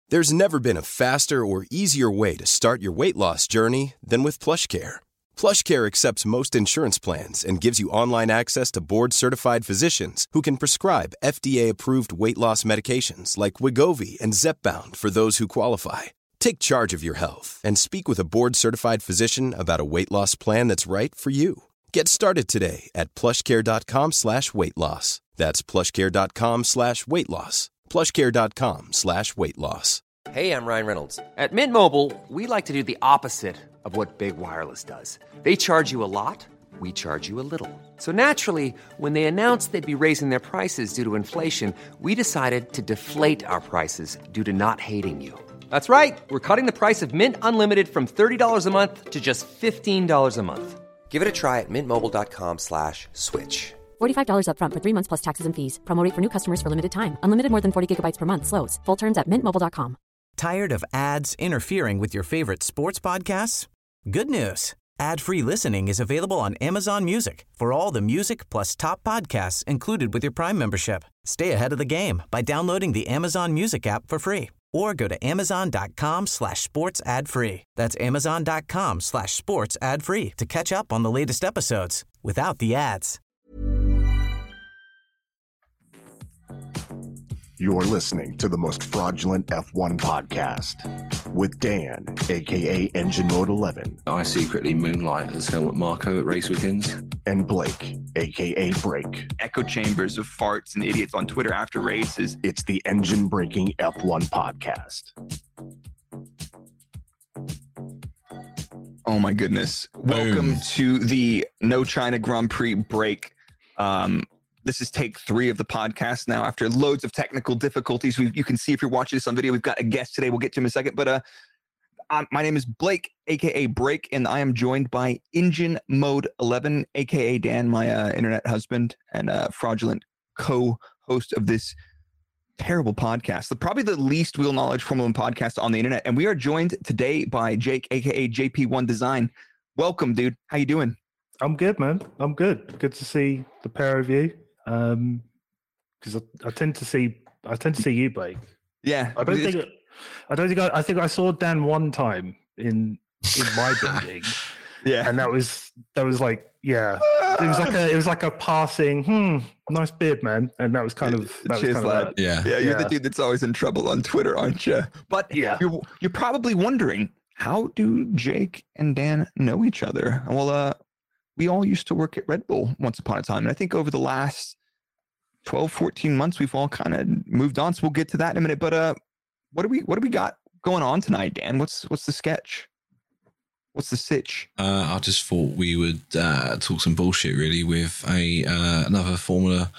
There's never been a faster or easier way to start your weight loss journey than with PlushCare. PlushCare accepts most insurance plans and gives you online access to board-certified physicians who can prescribe FDA-approved weight loss medications like Wegovy and Zepbound for those who qualify. Take charge of your health and speak with a board-certified physician about a weight loss plan that's right for you. Get started today at plushcare.com/weight-loss. That's plushcare.com/weight-loss. plushcare.com/weight-loss. Hey, I'm Ryan Reynolds. At Mint Mobile, we like to do the opposite of what Big Wireless does. They charge you a lot, we charge you a little. So naturally, when they announced they'd be raising their prices due to inflation, we decided to deflate our prices due to not hating you. That's right. We're cutting the price of Mint Unlimited from $30 a month to just $15 a month. Give it a try at mintmobile.com/switch. $45 up front for 3 months plus taxes and fees. Promo rate for new customers for limited time. Unlimited more than 40 gigabytes per month. Slows full terms at mintmobile.com. Tired of ads interfering with your favorite sports podcasts? Good news. Ad-free listening is available on Amazon Music for all the music plus top podcasts included with your Prime membership. Stay ahead of the game by downloading the Amazon Music app for free or go to amazon.com/sports ad free. That's amazon.com/sports ad free to catch up on the latest episodes without the ads. You're listening to the most fraudulent F1 podcast with Dan, a.k.a. Engine Mode 11. I secretly moonlight as Helmut Marko at race weekends. And Blake, a.k.a. Break. Echo chambers of farts and idiots on Twitter after races. It's the Engine Breaking F1 podcast. Oh my goodness. Welcome to the No China Grand Prix break. This is take 3 of the podcast now after loads of technical difficulties. You can see if you're watching this on video, we've got a guest today. We'll get to him in a second. But my name is Blake, a.k.a. Break, and I am joined by Engine Mode 11, a.k.a. Dan, my internet husband and fraudulent co-host of this terrible podcast. Probably the least wheel knowledge Formula 1 podcast on the internet. And we are joined today by Jake, a.k.a. JP1 Design. Welcome, dude. How you doing? I'm good, man. I'm good. Good to see the pair of you. Because I tend to see you, Blake. Yeah, I think I saw Dan one time in my building. Yeah, and that was like, yeah, it was like a passing. Nice beard, man. And that was kind of cheers, lad. Yeah, you're the dude that's always in trouble on Twitter, aren't you? But yeah, you're probably wondering, how do Jake and Dan know each other? Well, we all used to work at Red Bull once upon a time, and I think over the last 12, 14 months, we've all kind of moved on. So we'll get to that in a minute. But what do we got going on tonight, Dan? What's the sketch? What's the sitch? I just thought we would talk some bullshit really with another former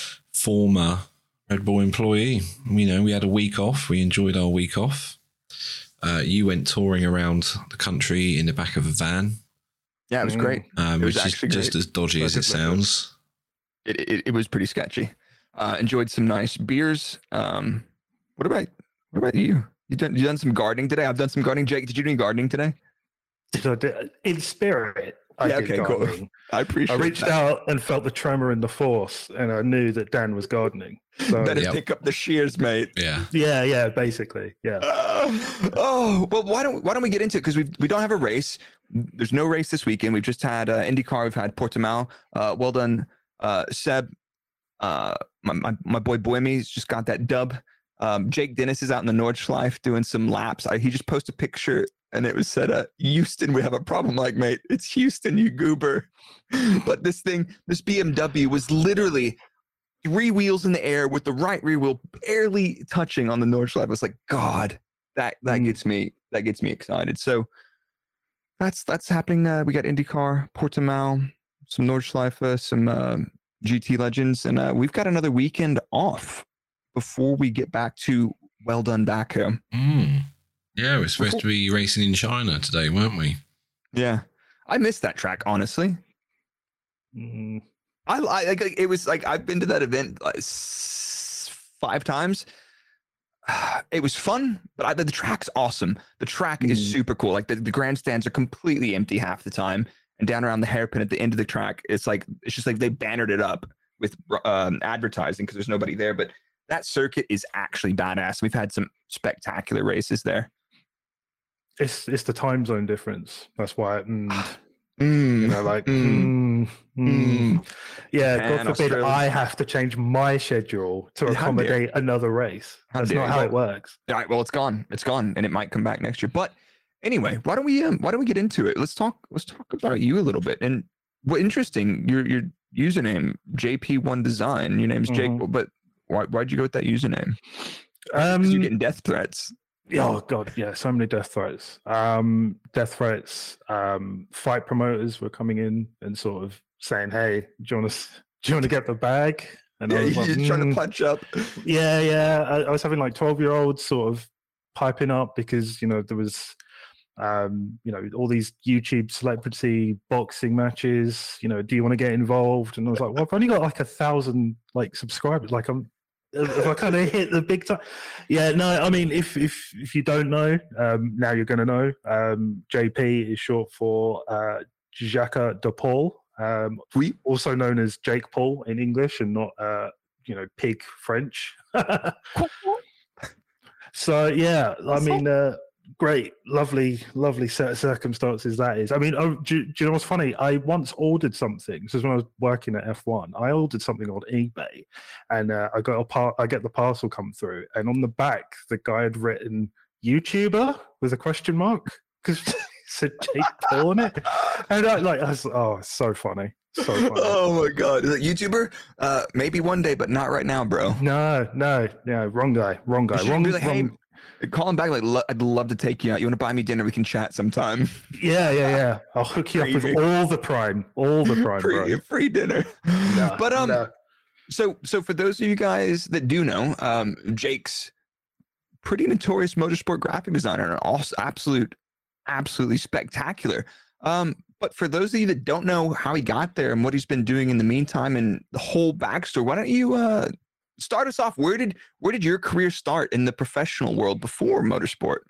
Red Bull employee. You know, we had a week off. We enjoyed our week off. You went touring around the country in the back of a van. Yeah, it was great. It was actually just as dodgy as it sounds. It was pretty sketchy. Enjoyed some nice beers. What about you? You done some gardening today? I've done some gardening. Jake, did you do any gardening today? In spirit, I did gardening. Cool. I appreciate it. I reached out and felt the tremor in the force, and I knew that Dan was gardening. So better pick up the shears, mate. Yeah, basically, yeah. Well, why don't we get into it? Because we don't have a race. There's no race this weekend. We've just had IndyCar. We've had Portimao. Well done, Seb. My boy Boemi's just got that dub. Jake Dennis is out in the Nordschleife doing some laps. He just posted a picture and it was said, Houston, we have a problem. Like, mate, it's Houston, you goober. But this BMW was literally 3 wheels in the air with the right rear wheel barely touching on the Nordschleife. I was like, God, that gets me excited. So that's happening. We got IndyCar, Portimao, some Nordschleife, some GT Legends, and we've got another weekend off before we get back to Well Done Baku. Yeah, we're supposed to be racing in China today, weren't we? Yeah, I missed that track, honestly. It was like I've been to that event like 5 times. It was fun, but the track's awesome. The track is super cool. Like the grandstands are completely empty half the time, and down around the hairpin at the end of the track, it's just like they bannered it up with advertising because there's nobody there. But that circuit is actually badass. We've had some spectacular races there. It's the time zone difference. That's why. You know, like, yeah, Japan, God forbid Australia. I have to change my schedule to accommodate another race. That's not how it works. All right, well, it's gone, and it might come back next year. But anyway, why don't we get into it? Let's talk about you a little bit. And what interesting, your username JP1 Design. Your name's Jake, but why'd you go with that username? Because you're getting death threats. Oh God, yeah, so many death threats. Fight promoters were coming in and sort of saying, "Hey, do you want to get the bag?" And I was like, just trying to punch up. Yeah. I was having like 12-year-olds sort of piping up because, you know, there was, you know, all these YouTube celebrity boxing matches. You know, do you want to get involved? And I was like, well, I've only got like 1,000 like subscribers. Like if I kind of hit the big time. Yeah, no, I mean, if you don't know, now you're going to know. JP is short for Jacques de Paul, also known as Jake Paul in English and not, you know, pig French. So, yeah, I mean, great, lovely set of circumstances that is. I mean, do you know what's funny? I once ordered something. This is when I was working at F1. I ordered something on eBay, and I get the parcel come through, and on the back, the guy had written "YouTuber" with a question mark because it said Jake Paul on it, and I was, oh, it's so funny. So funny. Oh my God! Is it YouTuber? Maybe one day, but not right now, bro. No, wrong guy. Hey, call him back. Like, I'd love to take you out. You want to buy me dinner? We can chat sometime. Yeah. I'll hook you up with all the prime, bro. Free dinner. No. So for those of you guys that do know, Jake's pretty notorious motorsport graphic designer, and also absolutely spectacular. But for those of you that don't know how he got there and what he's been doing in the meantime and the whole backstory, why don't you start us off? Where did your career start in the professional world before motorsport?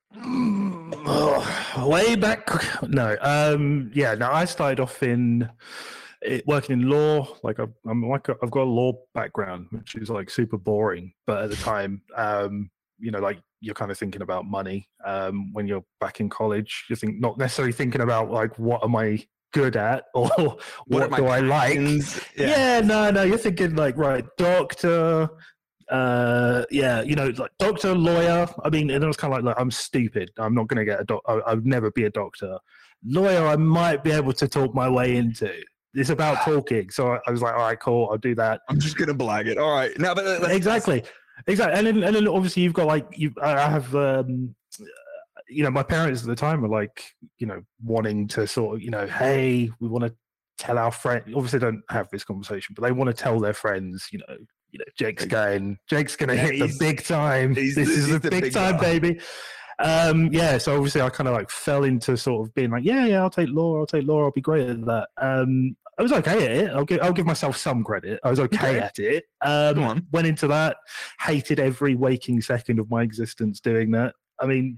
Way back. No. I started off working in law. Like I've got a law background, which is like super boring. But at the time, you know, like you're kind of thinking about money. When you're back in college, not necessarily thinking about like, what am I good at or what do I like? No, you're thinking like, right, doctor, you know, like doctor, lawyer. I mean, and it was kind of like I'm stupid. I'm not going to get a doctor. I would never be a doctor. Lawyer, I might be able to talk my way into. It's about talking. So I was like, all right, cool, I'll do that. I'm just going to blag it. All right. No, but Exactly. And then obviously you've got like, I have, you know, my parents at the time were like, you know, wanting to sort of, you know, hey, we want to tell our friends. Obviously, they don't have this conversation, but they want to tell their friends, you know, Jake's going to hit the big time. This is the big time, baby. So obviously I kind of like fell into sort of being like, yeah, I'll take law, I'll be great at that. I was okay at it. I'll give myself some credit. I was okay at it. Went into that, hated every waking second of my existence doing that. I mean,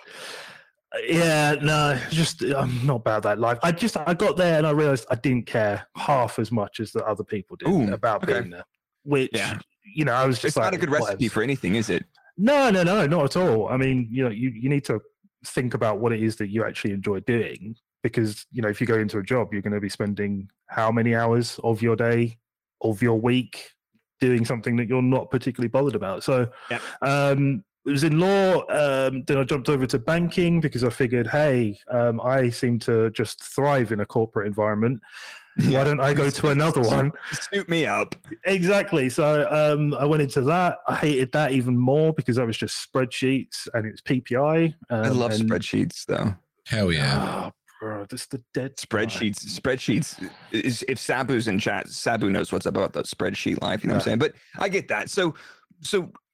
I'm not bad at that life. I got there and I realized I didn't care half as much as the other people did about being there. Which, you know, I was just it's like, not a good recipe for anything, is it? No, not at all. I mean, you know, you need to think about what it is that you actually enjoy doing, because, you know, if you go into a job, you're going to be spending how many hours of your day, of your week, doing something that you're not particularly bothered about. So, it was in law. Then I jumped over to banking because I figured, hey, I seem to just thrive in a corporate environment. Why don't I go to another one? Suit me up. Exactly. So I went into that. I hated that even more because that was just spreadsheets and it's PPI. I love spreadsheets, though. Hell yeah. Oh, bro, that's the dead Spreadsheets. If Sabu's in chat, Sabu knows what's up about the spreadsheet life. You know what I'm saying? But I get that. So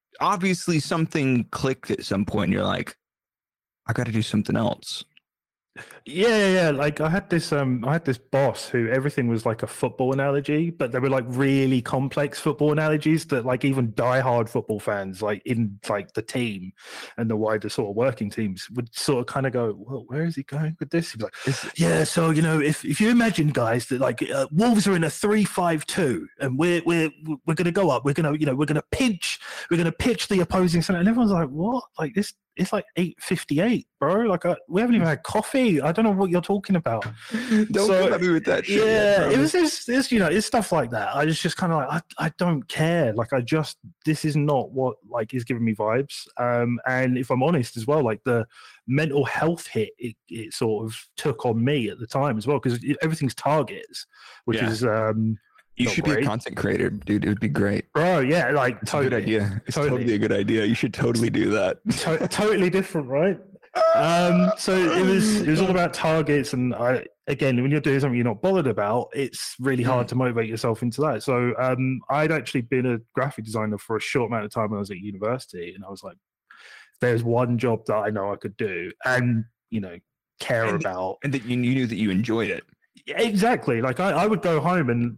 obviously something clicked at some point. And you're like, I got to do something else. Yeah. Like I had this boss who everything was like a football analogy, but they were like really complex football analogies that like even diehard football fans, like in like the team and the wider sort of working teams, would sort of kind of go, well, where is he going with this? He's like, yeah, so if you imagine, guys, that like Wolves are in a 3-5-2 and we're gonna go up, we're gonna pinch the opposing center, and everyone's like, what? Like this. It's like 8:58, bro. Like we haven't even had coffee. I don't know what you're talking about. Don't come at me with that shit. Yeah, it was this, it's stuff like that. I was just kind of like, I don't care. Like this is not what like is giving me vibes. And if I'm honest as well, like the mental health hit it sort of took on me at the time as well, because everything's targets, which is you should be a content creator, dude. It would be great, bro. Yeah, like it's a good idea. It's totally a good idea. You should totally do that. Totally different, right? So it was all about targets, and again, when you're doing something you're not bothered about, it's really hard to motivate yourself into that. So I'd actually been a graphic designer for a short amount of time when I was at university, and I was like, there's one job that I know I could do and care about, and that you knew that you enjoyed it. Exactly. Like I would go home and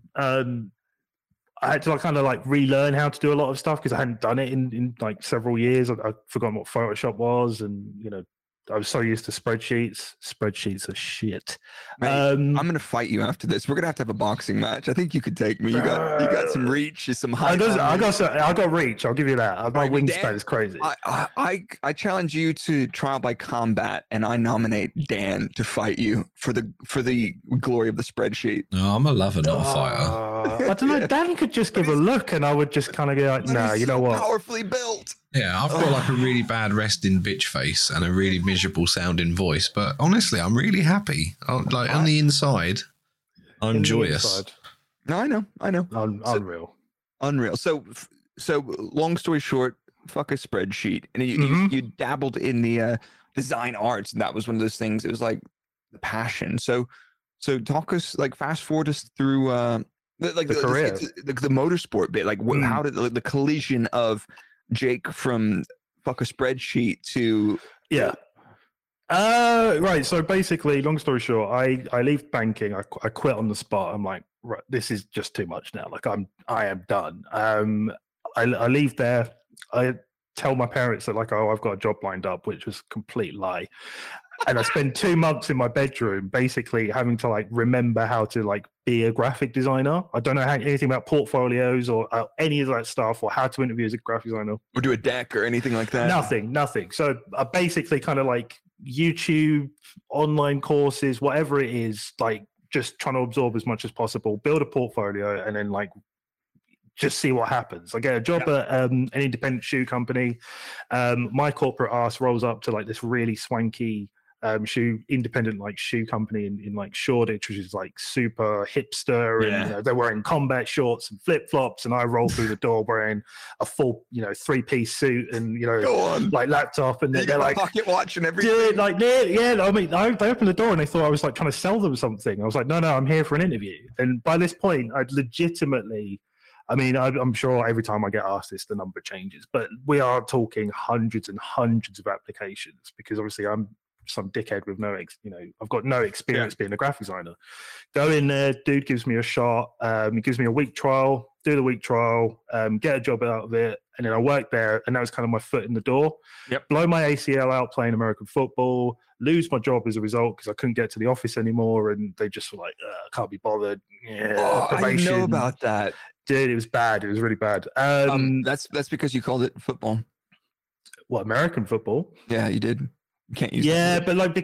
I had to like kind of like relearn how to do a lot of stuff because I hadn't done it in like several years. I'd forgotten what Photoshop was, and I was so used to spreadsheets. Spreadsheets are shit. Mate, I'm gonna fight you after this. We're gonna have to have a boxing match. I think you could take me. You got some reach, some height. I got reach. I'll give you that. My wingspan is crazy. I challenge you to trial by combat, and I nominate Dan to fight you for the glory of the spreadsheet. No, I'm a lover, not a fighter. I don't know. Dan could just give a look, and I would just kind of go like, "Nah, you know what? Powerfully built." Yeah, I've got like a really bad resting bitch face and a really miserable sounding voice, but honestly, I'm really happy. Like on the inside, I'm joyous. No, I know. Unreal. So long story short, fuck a spreadsheet, and you dabbled in the design arts, and that was one of those things. It was like the passion. So talk us, like, fast forward us through the career, the motorsport bit. Like, how did the collision of Jake from fuck a spreadsheet to right. So basically, long story short, I leave banking. I quit on the spot. I'm like, right, this is just too much now. Like I am done. I leave there. I tell my parents that like, oh, I've got a job lined up, which was a complete lie. And I spend 2 months in my bedroom basically having to like remember how to like be a graphic designer. I don't know anything about portfolios or any of that stuff, or how to interview as a graphic designer. Or do a deck or anything like that? Nothing. So I basically kind of like YouTube, online courses, whatever it is, like just trying to absorb as much as possible, build a portfolio, and then like just see what happens. I get a job at an independent shoe company. My corporate ass rolls up to like this really swanky independent shoe company in like Shoreditch, which is like super hipster, and they're wearing combat shorts and flip flops, and I roll through the door wearing a full 3-piece suit and like laptop, and they're like pocket watch and everything. Dude, like I mean, they opened the door and they thought I was like trying to sell them something. I was like, no, I'm here for an interview. And by this point, I'd legitimately, I mean, I'm sure every time I get asked this, the number changes, but we are talking hundreds and hundreds of applications, because obviously I'm some dickhead with I've got no experience being a graphic designer. Go in there, dude gives me a shot. He gives me a week trial, do the week trial, get a job out of it, and then I work there, and that was kind of my foot in the door. Blow my ACL out playing American football, lose my job as a result because I couldn't get to the office anymore, and they just were like, can't be bothered. I know about that. Dude, it was bad. It was really bad. That's because you called it football. What, American football? Yeah, you did. You can't use but like,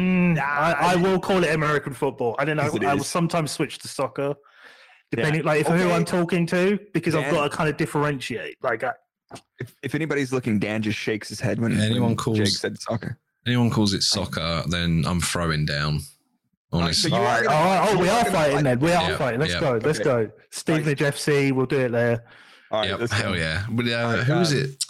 I will call it American football. I don't know. I will sometimes switch to soccer, depending who I'm talking to, because Dan, I've got to kind of differentiate. Like, if anybody's looking, Dan just shakes his head when Jake said soccer. Anyone calls it soccer, then I'm throwing down. Honestly. All right. We are fighting then. We are fighting. Let's go. Let's go. Stevenage FC. We'll do it there. All right. Hell yeah. But, who is it?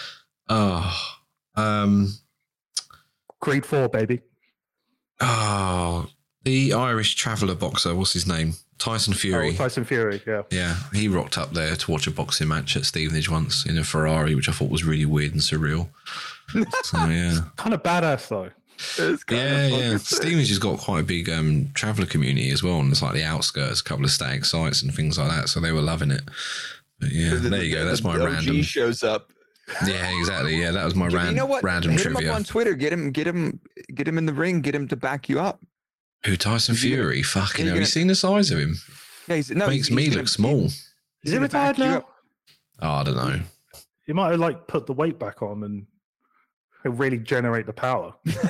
Creed 4, baby. Oh, the Irish traveller boxer. What's his name? Tyson Fury. Tyson Fury, yeah. Yeah, he rocked up there to watch a boxing match at Stevenage once in a Ferrari, which I thought was really weird and surreal. So, yeah. Kind of badass, though. Yeah. Stevens has got quite a big traveller community as well, and it's like the outskirts, a couple of static sites and things like that. So they were loving it. But yeah, there you go. That's my random. Shows up. Yeah, exactly. Yeah, that was my random Hit trivia. him up on Twitter. Get him in the ring. Get him to back you up. Who, Tyson Fury? Fucking hell. Have you seen the size of him? Yeah, makes me look small. Is he retired now? Oh, I don't know. He might have like put the weight back on and really generate the power.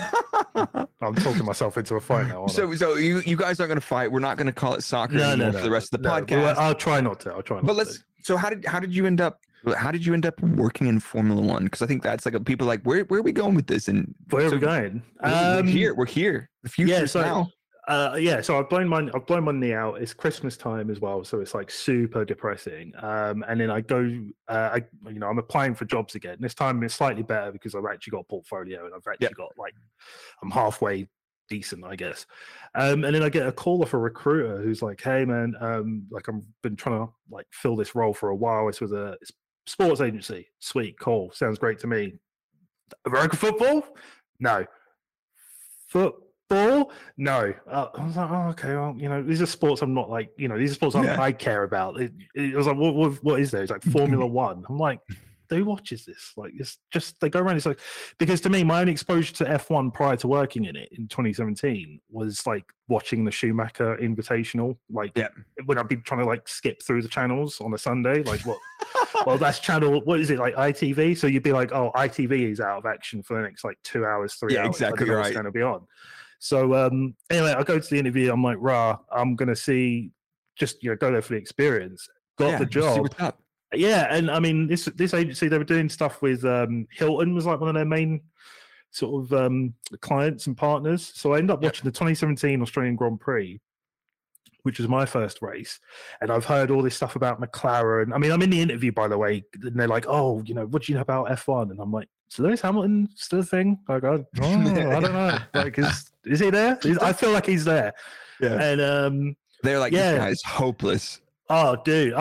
I'm talking myself into a fight now. So you guys aren't going to fight. We're not going to call it soccer anymore for the rest of the podcast. Well, I'll try not to. But So how did you end up? How did you end up working in Formula One? Because I think that's like people like where are we going with this? And where are we going? We're here. The future's now. So I've blown my knee out. It's Christmas time as well, so it's like super depressing. And then I go, I'm applying for jobs again. This time it's slightly better because I've actually got a portfolio and I've actually got I'm halfway decent, I guess. And then I get a call off a recruiter who's like, "Hey man, I've been trying to fill this role for a while. It's with a sports agency. Sweet, cool, sounds great to me. American football? No. Football? No." I was like, "Oh, okay. Well, these are sports I'm not these are sports I care about." It was like, what is there? It's like Formula One. I'm like, who watches this? It's just, they go around. It's like, because to me, my only exposure to F1 prior to working in it in 2017 was like watching the Schumacher Invitational. When I'd be trying to skip through the channels on a Sunday, what? Well, that's channel. What is it, like ITV? So you'd be like, "Oh, ITV is out of action for the next 2 hours, 3 hours." Yeah, exactly right. It's going to be on. So anyway, I go to the interview. I'm like, I'm going to see, just go there for the experience. Got the job. See what's up. Yeah, and I mean, this agency, they were doing stuff with Hilton was like one of their main sort of clients and partners. So I ended up watching the 2017 Australian Grand Prix, which was my first race. And I've heard all this stuff about McLaren. I mean, I'm in the interview, by the way, and they're like, "Oh, what do you know about F1?" And I'm like, "Is Lewis Hamilton still a thing?" I don't know. Is he there? I feel like he's there. Yeah. And they're like, "This guy's hopeless." Oh, dude.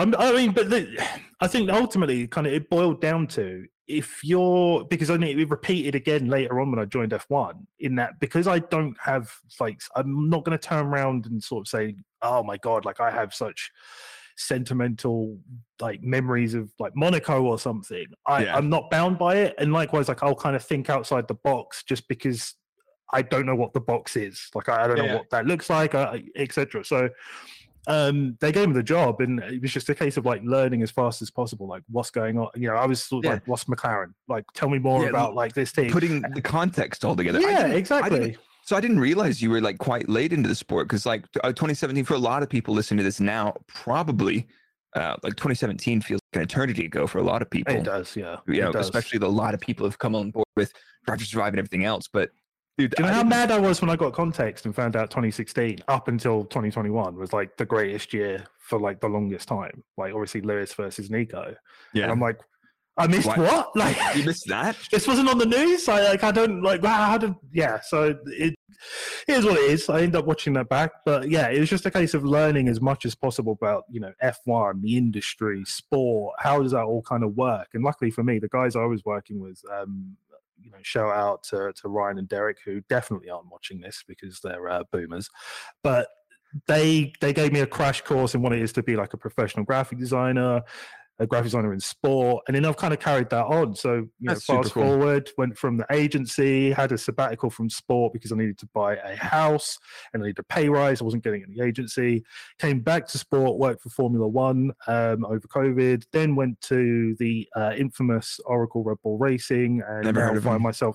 I think ultimately it boiled down to, because I it repeated again later on when I joined F1, in that because I don't have I'm not going to turn around and sort of say, "Oh my God, I have such sentimental memories of Monaco or something." I'm not bound by it. And likewise, I'll kind of think outside the box just because I don't know what the box is. I don't know what that looks like, etc. So they gave me the job, and it was just a case of learning as fast as possible, what's going on. I was what's McLaren? Tell me more about this team. Putting the context all together. Yeah, exactly. So I didn't realize you were quite late into the sport, because 2017 for a lot of people listening to this now, probably 2017 feels like an eternity ago for a lot of people. It does, yeah. Especially a lot of people have come on board with Drive to Survive and everything else, but. Dude, do you know how mad I was when I got context and found out 2016 up until 2021 was the greatest year for the longest time? Obviously Lewis versus Nico. Yeah. And I'm like, I missed what? You missed that? This wasn't on the news. I don't how did, yeah. So it is what it is. I end up watching that back, but yeah, it was just a case of learning as much as possible about, F1, the industry, sport, how does that all kind of work? And luckily for me, the guys I was working with, shout out to Ryan and Derek, who definitely aren't watching this because they're boomers, but they gave me a crash course in what it is to be a professional graphic designer, a graphic designer in sport, and then I've kind of carried that on. So fast forward, went from the agency, had a sabbatical from sport because I needed to buy a house and I needed a pay rise. I wasn't getting it in the agency. Came back to sport, worked for Formula One over COVID, then went to the infamous Oracle Red Bull Racing, and never heard of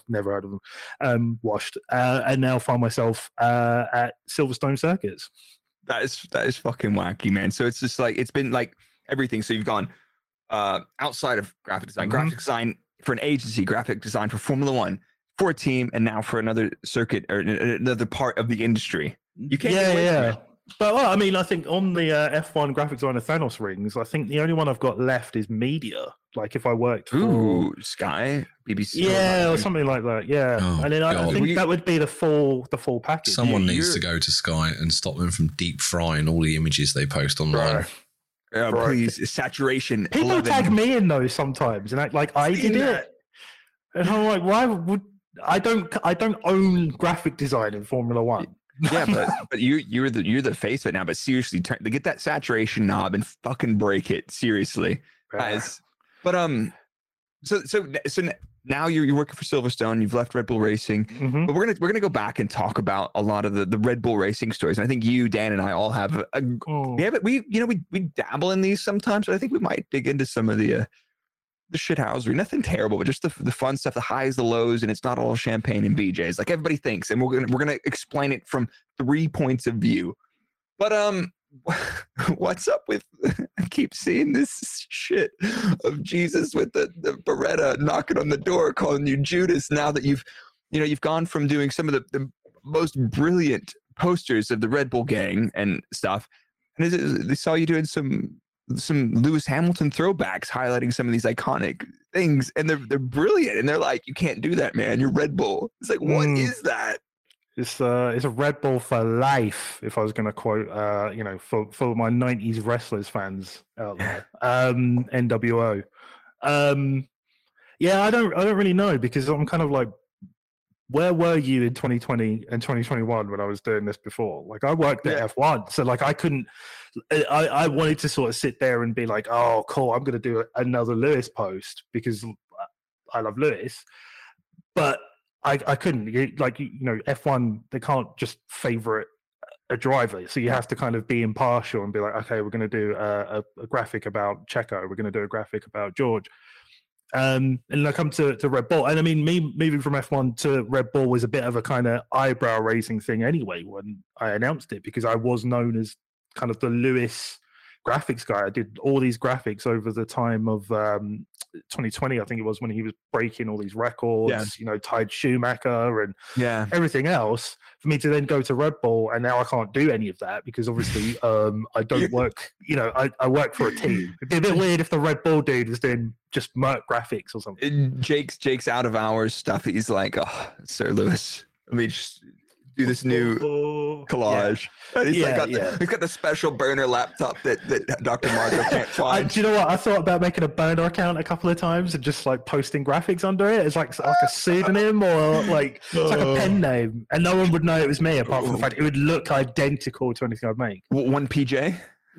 them. Washed, and now find myself at Silverstone Circuits. That is fucking wacky, man. So it's just it's been everything. So you've gone outside of graphic design for an agency, graphic design for Formula One, for a team, and now for another circuit or another part of the industry. You can't. Yeah. But I think on the F1 graphic designer Thanos rings, I think the only one I've got left is media. If I worked for Sky, BBC, or something like that. Yeah, and then I think that would be the full package. Someone needs to go to Sky and stop them from deep frying all the images they post online. Please, saturation. People tag me in those sometimes and act like I did it. And I'm like, why would I don't own graphic design in Formula One. Yeah, but you're the face of it now. But seriously, to get that saturation knob and fucking break it seriously, guys. But so now you're working for Silverstone. You've left Red Bull Racing, but we're gonna go back and talk about a lot of the Red Bull Racing stories. And I think you, Dan, and I all have we dabble in these sometimes. But I think we might dig into some of the shithousery. Nothing terrible, but just the fun stuff, the highs, the lows, and it's not all champagne and BJs like everybody thinks. And we're gonna explain it from 3 points of view. But what's up with? I keep seeing this shit of Jesus with the Beretta knocking on the door, calling you Judas. Now that you've gone from doing some of the most brilliant posters of the Red Bull gang and stuff, and they saw you doing some Lewis Hamilton throwbacks, highlighting some of these iconic things, and they're brilliant. And they're like, you can't do that, man. You're Red Bull. It's like, what is that? It's a Red Bull for life. If I was going to quote, for my '90s wrestlers fans out there, NWO. Yeah, I don't really know, because I'm kind of like, where were you in 2020 and 2021 when I was doing this before? Like, I worked at F1, so like I couldn't. I wanted to sort of sit there and be like, oh, cool, I'm going to do another Lewis post because I love Lewis, but I couldn't. F1, they can't just favorite a driver, so you have to kind of be impartial and be like, okay, we're going to do a graphic about Checo, we're going to do a graphic about George. And I come to Red Bull, and I mean, me moving from F1 to Red Bull was a bit of a kind of eyebrow raising thing anyway when I announced it, because I was known as kind of the Lewis graphics guy. I did all these graphics over the time of 2020, I think it was, when he was breaking all these records, tied Schumacher and everything else. For me to then go to Red Bull, and now I can't do any of that because obviously I don't work, I work for a team. It'd be a bit weird if the Red Bull dude was doing just Merc graphics or something. Jake's out of hours stuff. He's like, oh, Sir Lewis, let me just do this new collage. Yeah. He's got the special burner laptop that Dr. Marco can't find. Do you know what? I thought about making a burner account a couple of times and just like posting graphics under it. It's like a pseudonym or like it's like a pen name, and no one would know it was me apart from the fact it would look identical to anything I'd make. One PJ?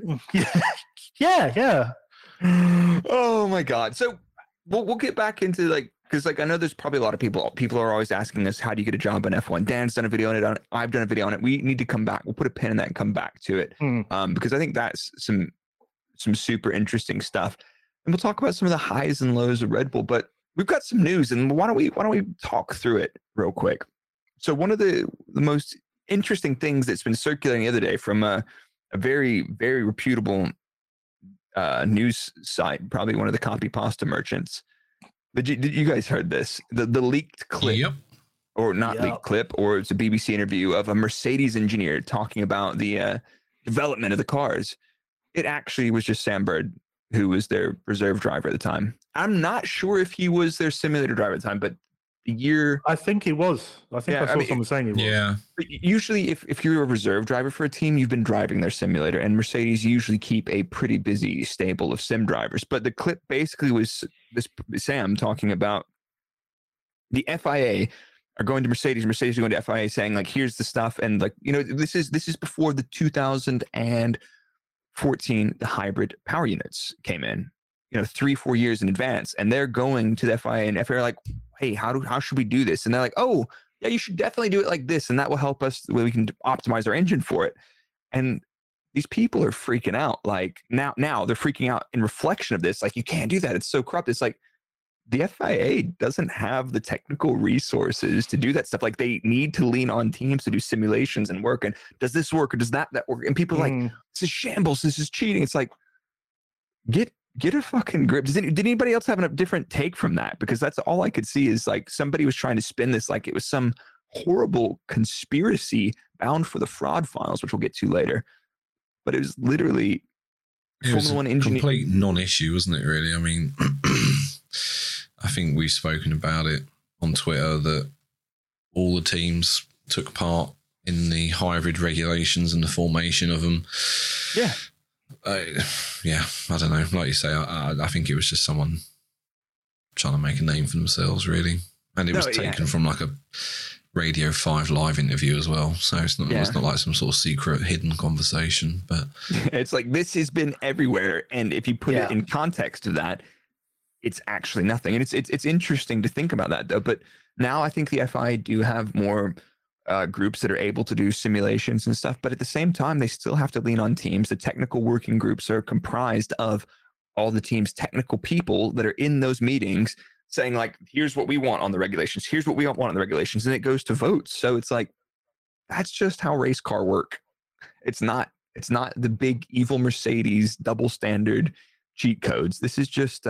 Yeah. Oh my God. So we'll get back into like, because like I know there's probably a lot of people are always asking us, how do you get a job in F1? Dan's done a video on it. I've done a video on it. We need to come back. We'll put a pin in that and come back to it, because I think that's some super interesting stuff. And we'll talk about some of the highs and lows of Red Bull. But we've got some news, and why don't we talk through it real quick? So one of the most interesting things that's been circulating the other day from a very, very reputable news site, probably one of the copy pasta merchants. Did you guys heard this? The leaked clip, or not leaked clip, or it's a BBC interview of a Mercedes engineer talking about the development of the cars. It actually was just Sam Bird, who was their reserve driver at the time. I'm not sure if he was their simulator driver at the time, but the year... I think he was. I saw someone saying he was. Yeah. But usually, if you're a reserve driver for a team, you've been driving their simulator, and Mercedes usually keep a pretty busy stable of sim drivers. But the clip basically was this Sam talking about the FIA are going to Mercedes are going to FIA saying, like, here's the stuff, and like, this is before the 2014 the hybrid power units came in, 3-4 years in advance, and they're going to the FIA, and FIA are like, hey, how should we do this? And they're like, oh yeah, you should definitely do it like this, and that will help us the way we can optimize our engine for it. And these people are freaking out. Like now they're freaking out in reflection of this. Like, you can't do that. It's so corrupt. It's like the FIA doesn't have the technical resources to do that stuff. Like, they need to lean on teams to do simulations and work. And does this work or does that work? And people are like, this is shambles. This is cheating. It's like, get a fucking grip. Did anybody else have a different take from that? Because that's all I could see is like somebody was trying to spin this like it was some horrible conspiracy bound for the fraud files, which we'll get to later. But it was literally Formula One engineer. Complete non-issue, wasn't it? Really. I mean, I think we've spoken about it on Twitter that all the teams took part in the hybrid regulations and the formation of them. Yeah. I don't know. Like you say, I think it was just someone trying to make a name for themselves, really. And it was taken from like a Radio 5 live interview as well. So it's not like some sort of secret hidden conversation, but it's like this has been everywhere. And if you put it in context of that, it's actually nothing. And it's interesting to think about that though. But now I think the FI do have more groups that are able to do simulations and stuff. But at the same time, they still have to lean on teams. The technical working groups are comprised of all the team's technical people that are in those meetings saying like, here's what we want on the regulations. Here's what we want on the regulations. And it goes to votes. So it's like, that's just how race car work. It's not the big evil Mercedes double standard cheat codes. This is just,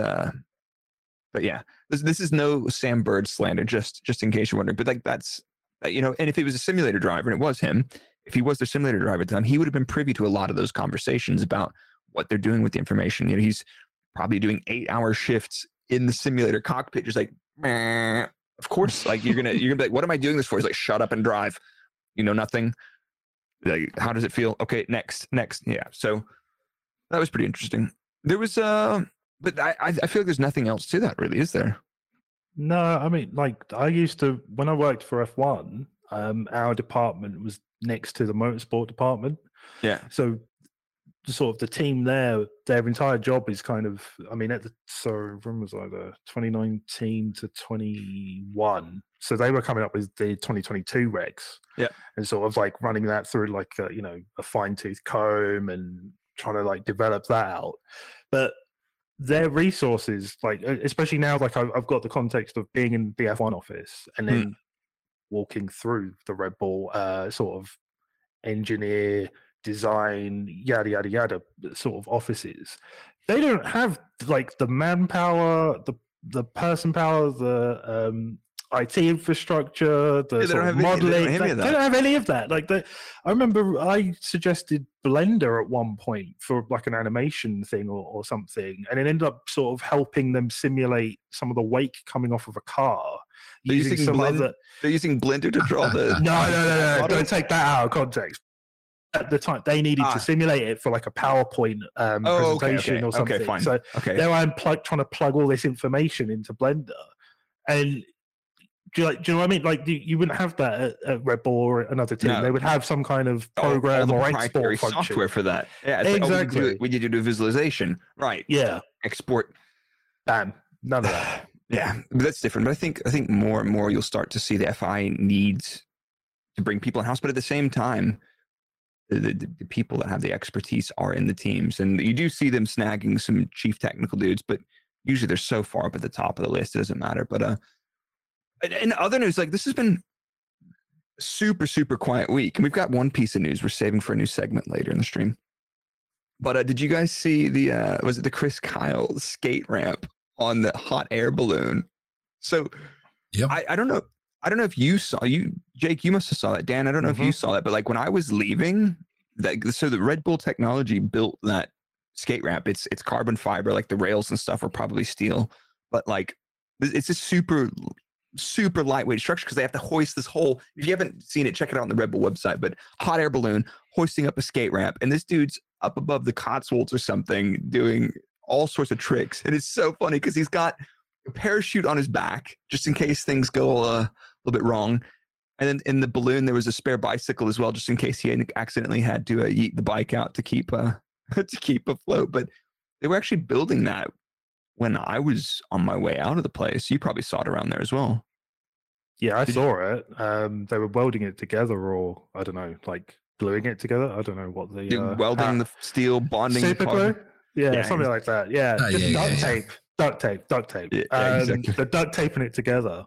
but yeah, this is no Sam Bird slander, just in case you're wondering. But like that's, and if it was a simulator driver, and it was him, if he was the simulator driver at the time, he would have been privy to a lot of those conversations about what they're doing with the information. He's probably doing 8-hour shifts in the simulator cockpit, just like, meh. Of course, like you're gonna be like, what am I doing this for? He's like, shut up and drive. You know nothing. Like, how does it feel? Okay, next. Yeah. So that was pretty interesting. There was but I feel like there's nothing else to that, really, is there? No, I mean, like I used to, when I worked for F1, our department was next to the motorsport department. Yeah. So sort of the team there, their entire job is kind of, I mean, when was I there? 2019 to 21. So they were coming up with the 2022 regs. Yeah. And sort of like running that through like a fine tooth comb and trying to like develop that out. But their resources, like especially now, like I've got the context of being in the F1 office and then walking through the Red Bull sort of engineer, design, yada yada yada sort of offices. They don't have like the manpower, the person power, the IT infrastructure, the sort of modeling. They don't have any of that. Like I remember I suggested Blender at one point for like an animation thing or something, and it ended up sort of helping them simulate some of the wake coming off of a car. They're using Blender to draw the. No. Don't take that out of context. At the time, they needed to simulate it for like a PowerPoint presentation or something. Okay, fine. So there I'm trying to plug all this information into Blender, and do you know what I mean? Like you wouldn't have that at Red Bull or another team. No. They would have some kind of program or export function. Software for that. Yeah, exactly. Like, we need to do visualization, right? Yeah, export. Bam, none of that. Yeah, but that's different. But I think more and more you'll start to see the FI needs to bring people in house, but at the same time, the people that have the expertise are in the teams, and you do see them snagging some chief technical dudes, but usually they're so far up at the top of the list it doesn't matter. But in other news, like this has been a super quiet week, and we've got one piece of news we're saving for a new segment later in the stream. But did you guys see was it the Chris Kyle skate ramp on the hot air balloon? So yep. I don't know if you saw, Jake, you must have saw that. Dan, I don't know if you saw that, but like when I was leaving, so the Red Bull technology built that skate ramp. It's carbon fiber, like the rails and stuff are probably steel, but like it's a super lightweight structure because they have to hoist this whole, if you haven't seen it, check it out on the Red Bull website, but hot air balloon hoisting up a skate ramp. And this dude's up above the Cotswolds or something doing all sorts of tricks. And it's so funny because he's got a parachute on his back just in case things go a little bit wrong, and then in the balloon there was a spare bicycle as well just in case he accidentally had to yeet the bike out to keep afloat. But they were actually building that when I was on my way out of the place. You probably saw it around there as well. Yeah, I saw it. They were welding it together, or I don't know, like gluing it together. I don't know what the welding the steel, bonding super glue. Yeah, something like that. Yeah, just duct tape. Duct tape. Yeah, exactly. The duct taping it together.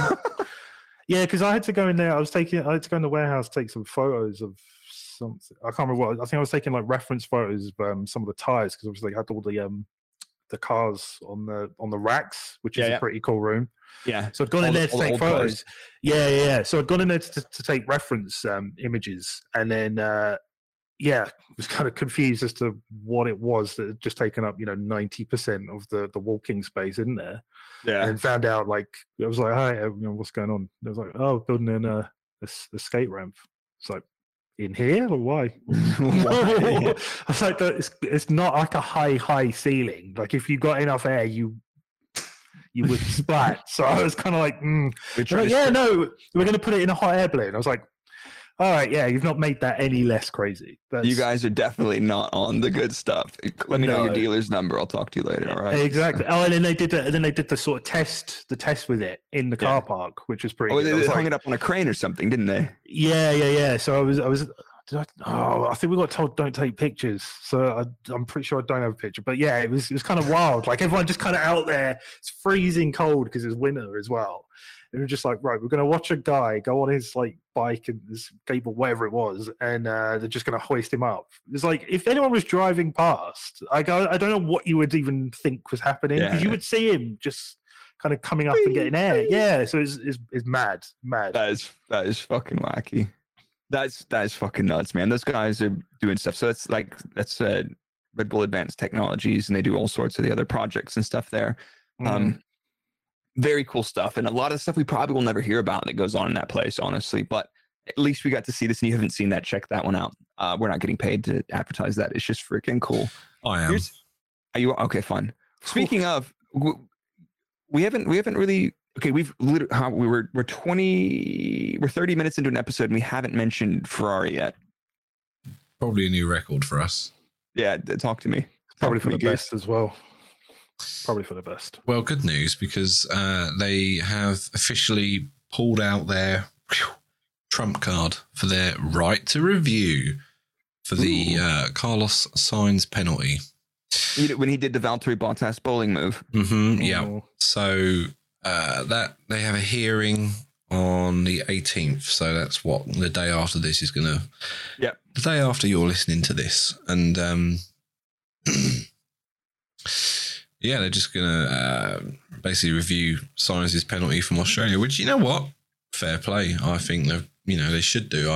Yeah, because I had to go in there. I had to go in the warehouse, take some photos of something. I can't remember what. I think I was taking like reference photos of some of the tires because obviously they had all the cars on the racks, which is a pretty cool room. Yeah. So I'd gone in there to take photos. Yeah. So I'd gone in there to take reference images, and then was kind of confused as to what it was that had just taken up 90% of the walking space in there. Yeah. And found out, like, I was like, hi, what's going on? I was like, oh, building in a skate ramp. It's like, in here or why? I was like, it's not like a high ceiling. Like if you got enough air, you you would splat. So I was kind of like, They're like, no, we're going to put it in a hot air balloon. I was like, all right, yeah, you've not made that any less crazy. You guys are definitely not on the good stuff. Let me know your dealer's number. I'll talk to you later. All right. Exactly. Oh, and then they did the sort of test with it in the car park, which was pretty. Oh, they hung it up on a crane or something, didn't they? Yeah. So I think we got told don't take pictures. So I'm pretty sure I don't have a picture. But yeah, it was kind of wild. Like everyone just kind of out there. It's freezing cold because it's winter as well. And we're just like, right, we're going to watch a guy go on his like bike and his skateboard, whatever it was, and they're just going to hoist him up. It's like if anyone was driving past, I don't know what you would even think was happening, because you would see him just kind of coming up and getting air. Yeah, so it's mad. That is fucking wacky. That is fucking nuts, man. Those guys are doing stuff. So that's Red Bull Advanced Technologies, and they do all sorts of the other projects and stuff there. Very cool stuff, and a lot of stuff we probably will never hear about that goes on in that place, honestly. But at least we got to see this, and you haven't seen that. Check that one out. We're not getting paid to advertise that. It's just freaking cool. I am. Are you okay? Fun. Speaking of, we haven't really. Okay, we're 30 minutes into an episode, and we haven't mentioned Ferrari yet. Probably a new record for us. Yeah, talk to me. Probably for the best as well. Probably for the best. Well, good news, because they have officially pulled out their trump card for their right to review for the Carlos Sainz penalty. When he did the Valtteri Bottas bowling move. Yeah. So that they have a hearing on the 18th. So that's what the day after this is going to. Yeah. The day after you're listening to this. And yeah, they're just going to basically review Sainz's penalty from Australia, which, you know what? Fair play. I think they should do.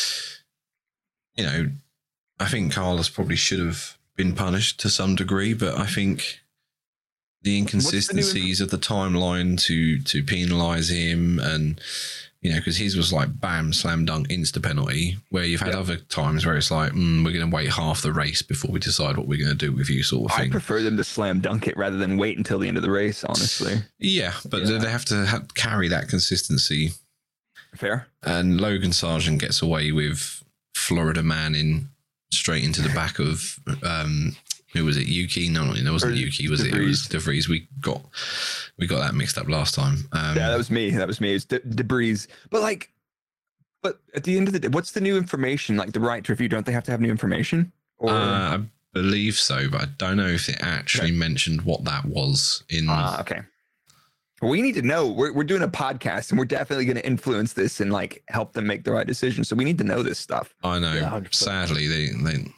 I think Carlos probably should have been punished to some degree, but I think the inconsistencies of the timeline to penalise him, and because his was like bam, slam dunk, insta penalty, where you've had other times where it's like, we're going to wait half the race before we decide what we're going to do with you, sort of thing. I prefer them to slam dunk it rather than wait until the end of the race, honestly. Yeah, but they have to carry that consistency. Fair. And Logan Sargent gets away with Florida Man straight into the back of who was it? Yuki? No, it wasn't Yuki. Was it? It was De Vries. We got that mixed up last time. That was me. It was De Vries. But at the end of the day, what's the new information? Like the right to review? Don't they have to have new information? Or I believe so, but I don't know if it actually mentioned what that was in. Okay. We need to know. We're doing a podcast, and we're definitely going to influence this and like help them make the right decision. So we need to know this stuff. I know. Yeah, sadly, they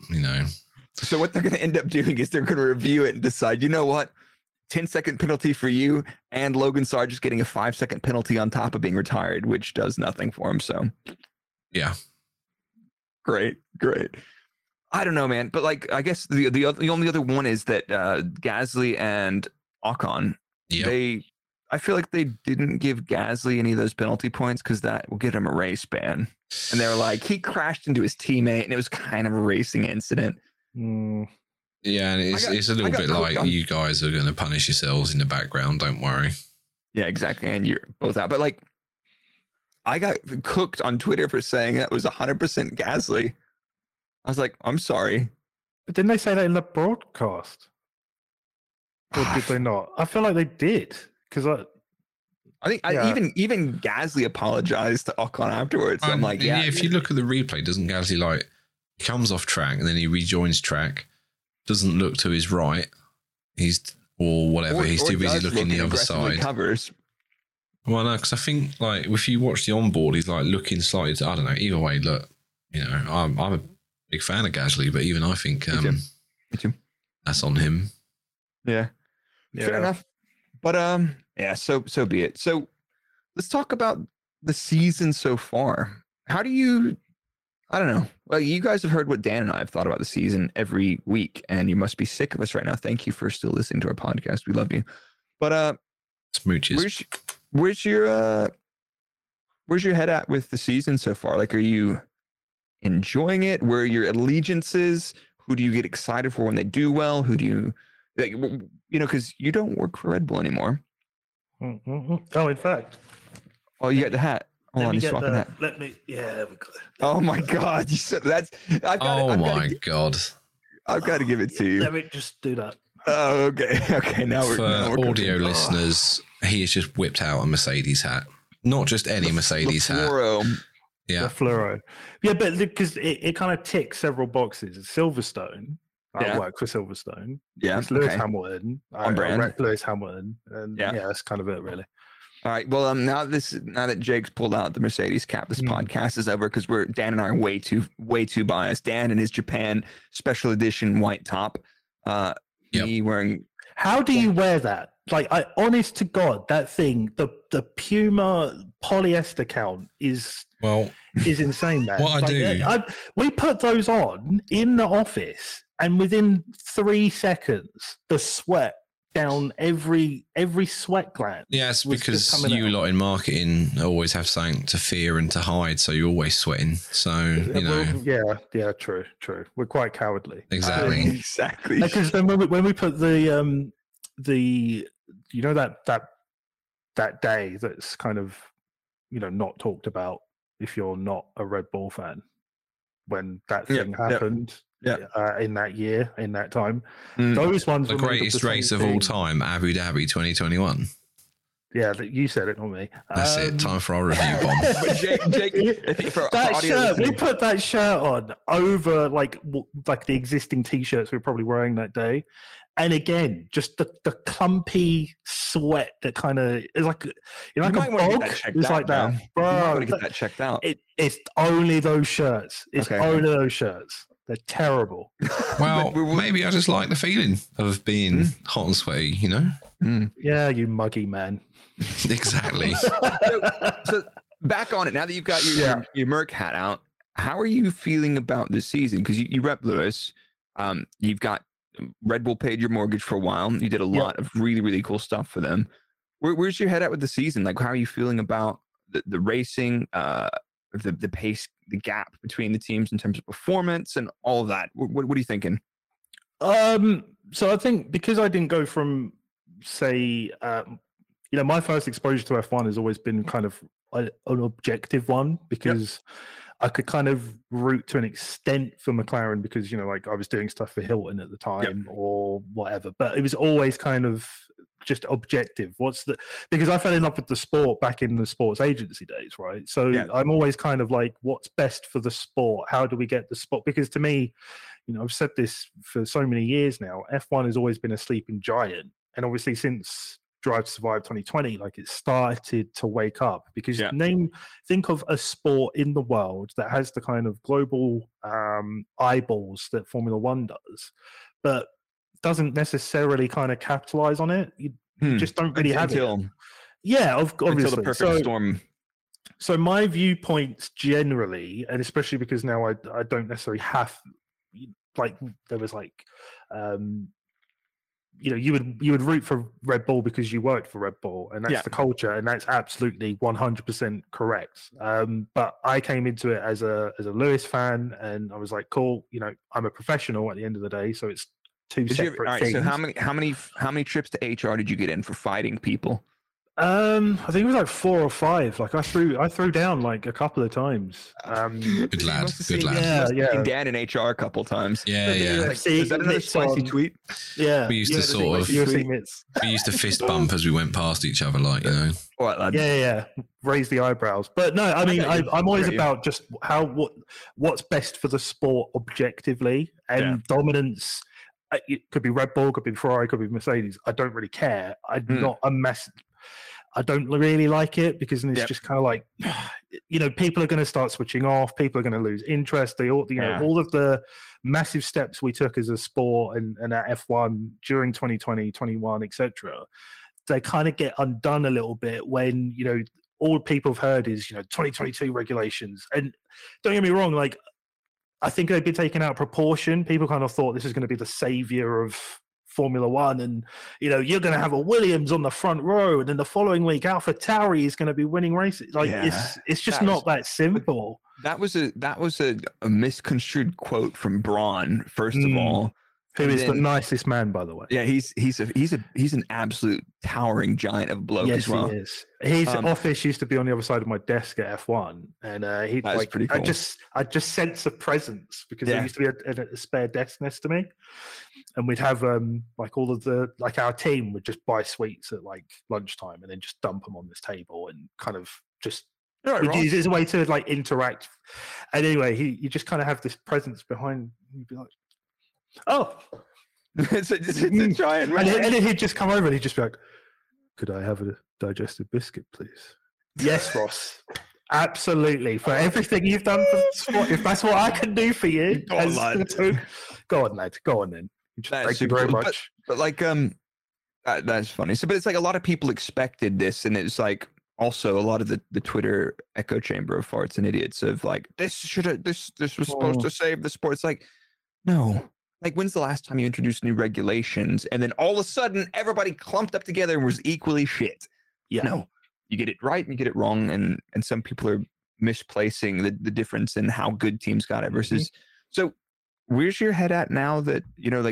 So what they're going to end up doing is they're going to review it and decide, you know what, 10-second penalty for you, and Logan Sargent's getting a 5-second penalty on top of being retired, which does nothing for him. So, yeah, great. I don't know, man, but like I guess the only other one is that Gasly and Ocon, I feel like they didn't give Gasly any of those penalty points because that will get him a race ban, and they were like he crashed into his teammate, and it was kind of a racing incident. Yeah, and it's a little bit like you guys are going to punish yourselves in the background. Don't worry. Yeah, exactly. And you're both out. But like, I got cooked on Twitter for saying that was 100% Gasly. I was like, I'm sorry. But didn't they say that in the broadcast? Or did they not? I feel like they did, because I think even Gasly apologized to Ocon afterwards. I'm like, if you look at the replay, doesn't Gasly he comes off track and then he rejoins track, doesn't look to his right, he's too busy looking the other side. Covers. Well, no, because I think if you watch the onboard, he's looking slightly. I don't know. Either way, look, I'm a big fan of Gasly, but even I think Me too. That's on him. Yeah. Fair enough. But so be it. So let's talk about the season so far. How do you? I don't know. Well, you guys have heard what Dan and I have thought about the season every week, and you must be sick of us right now. Thank you for still listening to our podcast. We love you. But smooches. Where's your head at with the season so far? Like, are you enjoying it? Where are your allegiances? Who do you get excited for when they do well? Who do you because you don't work for Red Bull anymore. Oh, in fact. Oh, you got the hat. Hold on, he's swapping that. Let me. Yeah, there we go. Oh my God! You said that's. Oh my God! I've got to give it to you. Let me just do that. Oh, okay. Okay, now we're for audio listeners. He has just whipped out a Mercedes hat, not just any Mercedes hat. Yeah, the fluoro. Yeah, but because it kind of ticks several boxes. It's Silverstone. I work for Silverstone. Yeah, it's Lewis Hamilton. On brand. Lewis Hamilton, and yeah, that's kind of it, really. All right. Well, now that Jake's pulled out the Mercedes cap, this podcast is over because Dan and I are way too biased. Dan in his Japan special edition white top. Me wearing. How do you wear that? Like, honest to God, that thing, the Puma polyester count is insane, man. What we put those on in the office, and within 3 seconds, the sweat down every sweat gland. Yes, because you lot in marketing always have something to fear and to hide, so you're always sweating. So yeah, true. We're quite cowardly. Exactly. Exactly. Because then when we put the that day that's kind of not talked about if you're not a Red Bull fan, when that thing happened. In that year, in that time, those ones the greatest race of all time, Abu Dhabi 2021. Yeah, you said it, not me. That's it. Time for our review bomb. But Jake, we put that shirt on over like the existing t-shirts we were probably wearing that day, and again, just the clumpy sweat that kind of is like a bog. It's like that, bro. You might want to get that checked out. It's only those shirts. It's only those shirts. They're terrible. Well, maybe I just like the feeling of being hot and sweaty, Yeah, you muggy man. Exactly. So back on it, now that you've got your Merc hat out, how are you feeling about this season? Because you rep Lewis. You've got Red Bull paid your mortgage for a while. You did a lot of really, really cool stuff for them. Where's your head at with the season? Like, how are you feeling about the racing, the pace, the gap between the teams in terms of performance and all of that? What are you thinking? So I think because I didn't go from, say, my first exposure to F1 has always been kind of an objective one, because I could kind of root to an extent for McLaren because, like I was doing stuff for Hilton at the time or whatever, but it was always kind of just objective. Because I fell in love with the sport back in the sports agency days, right? So I'm always kind of like, what's best for the sport? How do we get the sport? Because to me, I've said this for so many years now, F1 has always been a sleeping giant. And obviously since Drive to Survive 2020, like it started to wake up, because think of a sport in the world that has the kind of global eyeballs that Formula One does, but doesn't necessarily kind of capitalize on it. You just don't really have it. Yeah, obviously. Until the perfect storm. So my viewpoints generally, and especially because now I don't necessarily have, like, there was like, you would root for Red Bull because you worked for Red Bull, and that's the culture, and that's absolutely 100% correct. But I came into it as a Lewis fan, and I was like, cool, I'm a professional at the end of the day, so it's two separate things. So how many trips to HR did you get in for fighting people? I think it was like 4 or 5. Like I threw down like a couple of times. Good lad. Yeah. Dan in HR a couple times. Yeah. Like, is that another spicy tweet? Yeah. We used to fist bump as we went past each other, like, All right, lad. Yeah. Raise the eyebrows. But no, I mean, I'm always about just what's best for the sport objectively, and dominance. It could be Red Bull, could be Ferrari, could be Mercedes. I don't really care. I don't really like it, because then it's just kind of like, people are going to start switching off. People are going to lose interest. All of the massive steps we took as a sport and at F1 during 2020, 21, etc. They kind of get undone a little bit when, all people have heard is, 2022 regulations. And don't get me wrong, like, I think they've been taken out of proportion. People kind of thought this is going to be the savior of Formula One, and you're going to have a Williams on the front row, and then the following week AlphaTauri is going to be winning races. Like it's just not that simple. That was a misconstrued quote from Braun, first of all, Who is the nicest man, by the way? Yeah, he's an absolute towering giant of a bloke as well. He is. His office used to be on the other side of my desk at F1, and he'd like pretty cool. I just sense a presence because there used to be a spare desk next to me, and we'd have like all of the our team would just buy sweets at like lunchtime and then just dump them on this table and kind of just use it as a way to like interact. And anyway, you just kind of have this presence behind. You'd be like, oh, it's a giant man. And then he'd just come over and he'd just be like, could I have a digestive biscuit, please? Yes, Ross. Absolutely. For everything you've done for the sport, if that's what I can do for you. Go on, lad. Go on, lad. Go on then. Thank you very much. But like, that's funny. So, but it's like a lot of people expected this, and it's like also a lot of the Twitter echo chamber of farts and idiots of like, this was supposed to save the sport. It's like, no. Like, when's the last time you introduced new regulations and then all of a sudden everybody clumped up together and was equally shit? Yeah. No, you get it right and you get it wrong. And some people are misplacing the difference in how good teams got it versus. So where's your head at now that,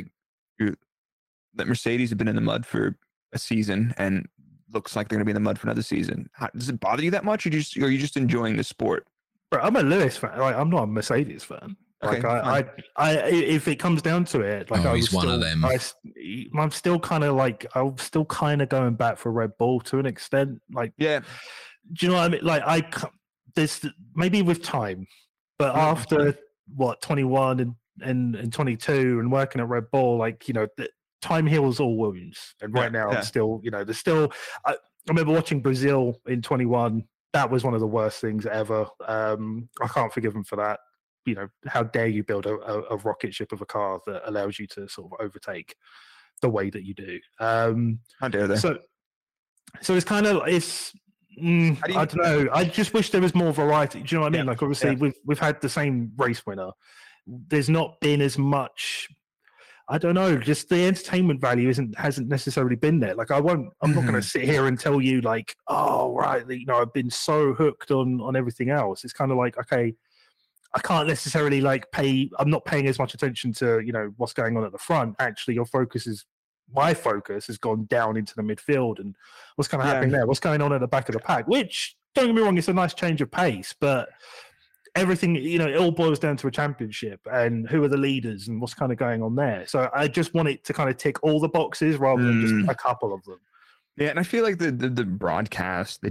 that Mercedes have been in the mud for a season and looks like they're going to be in the mud for another season? Does it bother you that much, or are you just enjoying the sport? Bro, I'm a Lewis fan. Like, I'm not a Mercedes fan. Okay, like I if it comes down to it, like he's one of them. I'm still kind of going back for Red Bull to an extent. Like, yeah, do you know what I mean? Like, there's maybe with time, but after 21 and 22 and working at Red Bull, like, time heals all wounds. And right now, I'm still, there's still. I remember watching Brazil in 21. That was one of the worst things ever. I can't forgive him for that. How dare you build a rocket ship of a car that allows you to sort of overtake the way that you do? How dare they? So it's kind of I don't know. I just wish there was more variety. Do you know what I mean? Like, obviously, we've had the same race winner. There's not been as much. I don't know. Just the entertainment value hasn't necessarily been there. Like, I'm not going to sit here and tell you like, oh right, I've been so hooked on everything else. It's kind of like, okay, I can't necessarily I'm not paying as much attention to, what's going on at the front. Actually, my focus has gone down into the midfield and what's kind of happening there, what's going on at the back of the pack, which, don't get me wrong, it's a nice change of pace, but everything, it all boils down to a championship and who are the leaders and what's kind of going on there. So I just want it to kind of tick all the boxes rather than just a couple of them. Yeah. And I feel like the broadcast,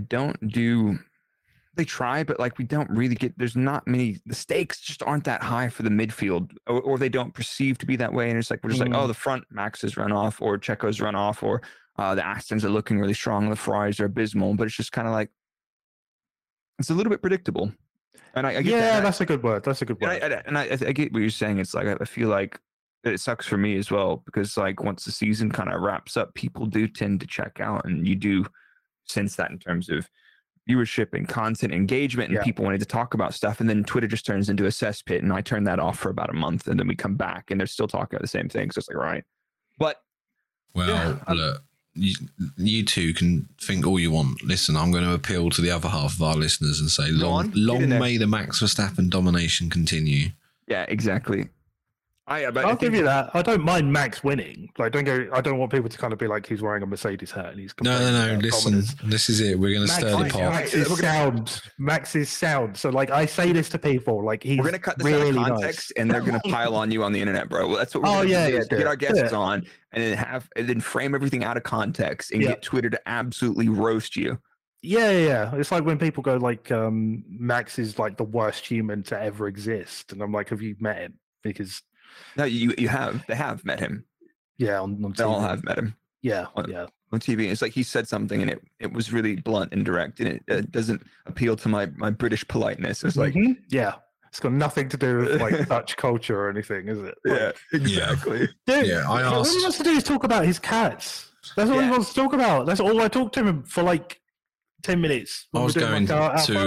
they try, but like we don't really there's not many, the stakes just aren't that high for the midfield, or they don't perceive to be that way. And it's like, we're just like, oh, the front Max has run off, or Checo's run off, or the Astons are looking really strong, the Ferraris are abysmal, but it's just kind of like, it's a little bit predictable. And I get that. That's a good word. That's a good word. And I get what you're saying. It's like, I feel like it sucks for me as well, because like once the season kind of wraps up, people do tend to check out, and you do sense that in terms of viewership and content engagement and people wanting to talk about stuff. And then Twitter just turns into a cesspit, and I turn that off for about a month, and then we come back and they're still talking about the same thing. So it's like, right. But look, you two can think all you want. Listen, I'm going to appeal to the other half of our listeners and say, long may the Max Verstappen domination continue. Yeah, exactly. I'll give you that. I don't mind Max winning. Like, I don't want people to kind of be like, he's wearing a Mercedes hat and he's no. Listen, this is it. We're going to stir the pot. Max is sound. So like, I say this to people, like, he's we're going to cut this really out of context, and they're going to pile on you on the internet, bro. Well, that's what we're going to do. Get our guests on, and then frame everything out of context, and get Twitter to absolutely roast you. Yeah. It's like when people go like, Max is like the worst human to ever exist, and I'm like, have you met him? Because no, you have. They have met him. Yeah, on TV. They all have met him. Yeah, on TV. It's like he said something, and it was really blunt and direct, and it doesn't appeal to my British politeness. It's like, it's got nothing to do with like Dutch culture or anything, is it? Yeah, exactly. Dude, all he wants to do is talk about his cats. That's all he wants to talk about. That's all I talked to him for like 10 minutes. I was going to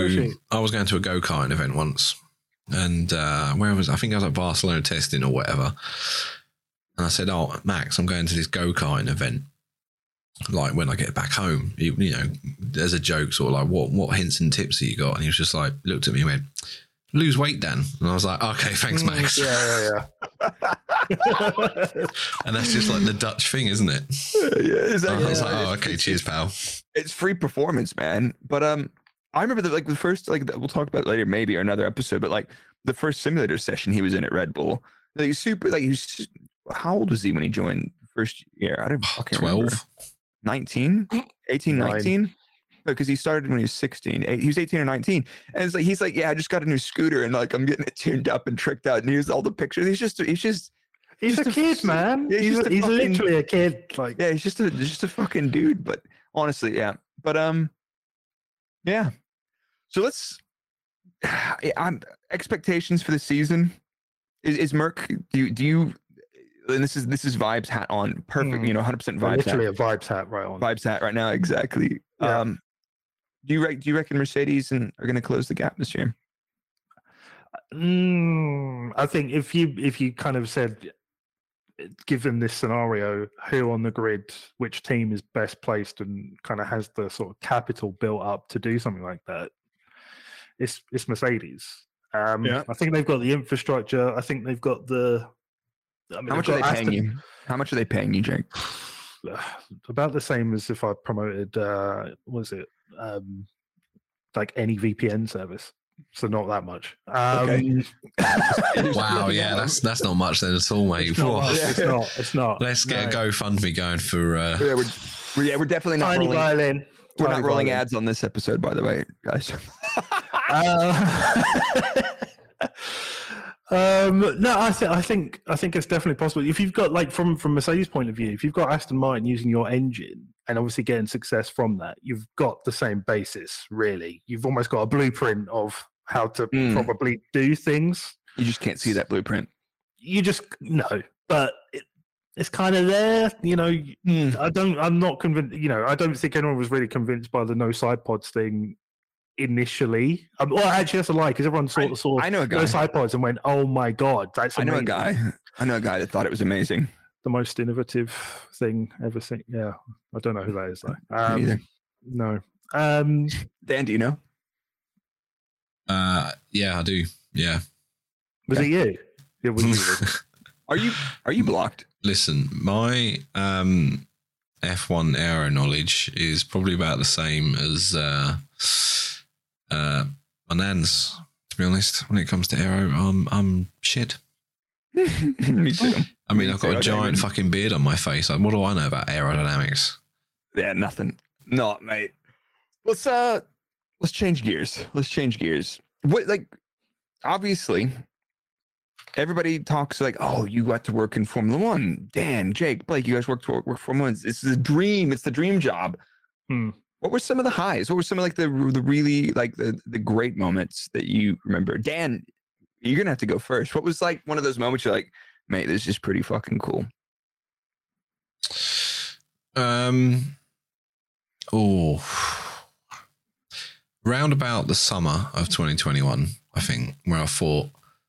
a go-karting event once. And where was I? think I was at Barcelona testing or whatever. And I said, "Oh, Max, I'm going to this go-karting event. Like when I get back home, as a joke, sort of like, what hints and tips have you got?" And he was just like, looked at me and went, "Lose weight, Dan." And I was like, "Okay, thanks, Max." Yeah. And that's just like the Dutch thing, isn't it? Yeah, exactly. I was like, oh, okay, cheers, pal. It's free performance, man. But I remember that, like, the first, like, we'll talk about it later, maybe, or another episode, but like the first simulator session he was in at Red Bull, like, he's super, like, he's, how old was he when he joined the first year? I don't fucking 12. remember. 19? 18, 19? Because he started when he was 16. He was 18 or 19. And it's like, he's like, yeah, I just got a new scooter and like, I'm getting it tuned up and tricked out. And here's all the pictures. He's a kid, man. Yeah, he's literally a kid. Like, yeah, he's just a fucking dude. But honestly, yeah. But yeah. So let's. Expectations for the season. Is Merc? Do you? And this is vibes hat on. Perfect. 100% vibes. Literally hat. a vibes hat right on. Vibes hat right now. Exactly. Yeah. Do you reckon Mercedes are going to close the gap this year? I think if you kind of said, given this scenario, who on the grid, which team is best placed and kind of has the sort of capital built up to do something like that, it's Mercedes. I think they've got the infrastructure. I think they've got the. How much are they paying you? How much are they paying you, Jake? About the same as if I promoted, like any VPN service. So not that much. Okay. Wow, yeah, that's not much then at all, mate. It's not. Let's get a GoFundMe going for. We're definitely not Tiny rolling. violin. We're not rolling ads on this episode, by the way, guys. No, I think it's definitely possible. If you've got, like, from Mercedes' point of view, if you've got Aston Martin using your engine and obviously getting success from that, you've got the same basis, really. You've almost got a blueprint of how to probably do things. You just can't see that blueprint. But it's kind of there, I'm not convinced, I don't think anyone was really convinced by the no side pods thing initially. Well, actually, that's a lie, because everyone saw I know a guy. no side pods and went, "Oh my god, that's amazing." I know a guy that thought it was amazing. The most innovative thing ever seen. Yeah, I don't know who that is though. Me either. No. Dan, do you know? Yeah, I do. Yeah. Was it you? Yeah, was you? Are you blocked? Listen, my F1 aero knowledge is probably about the same as my nan's, to be honest. When it comes to aero, I'm shit. Me too. I mean, I've got a giant fucking beard on my face. Like, what do I know about aerodynamics? Yeah, nothing. No, mate. Let's change gears. What, like, obviously, everybody talks like, oh, you got to work in Formula One. Dan, Jake, Blake, you guys work Formula One. It's the dream. It's the dream job. What were some of the highs? What were some of, like, the really, like, the great moments that you remember? Dan, you're gonna have to go first. What was, like, one of those moments you're like, mate, this is pretty fucking cool? Round about the summer of 2021, I think, where I thought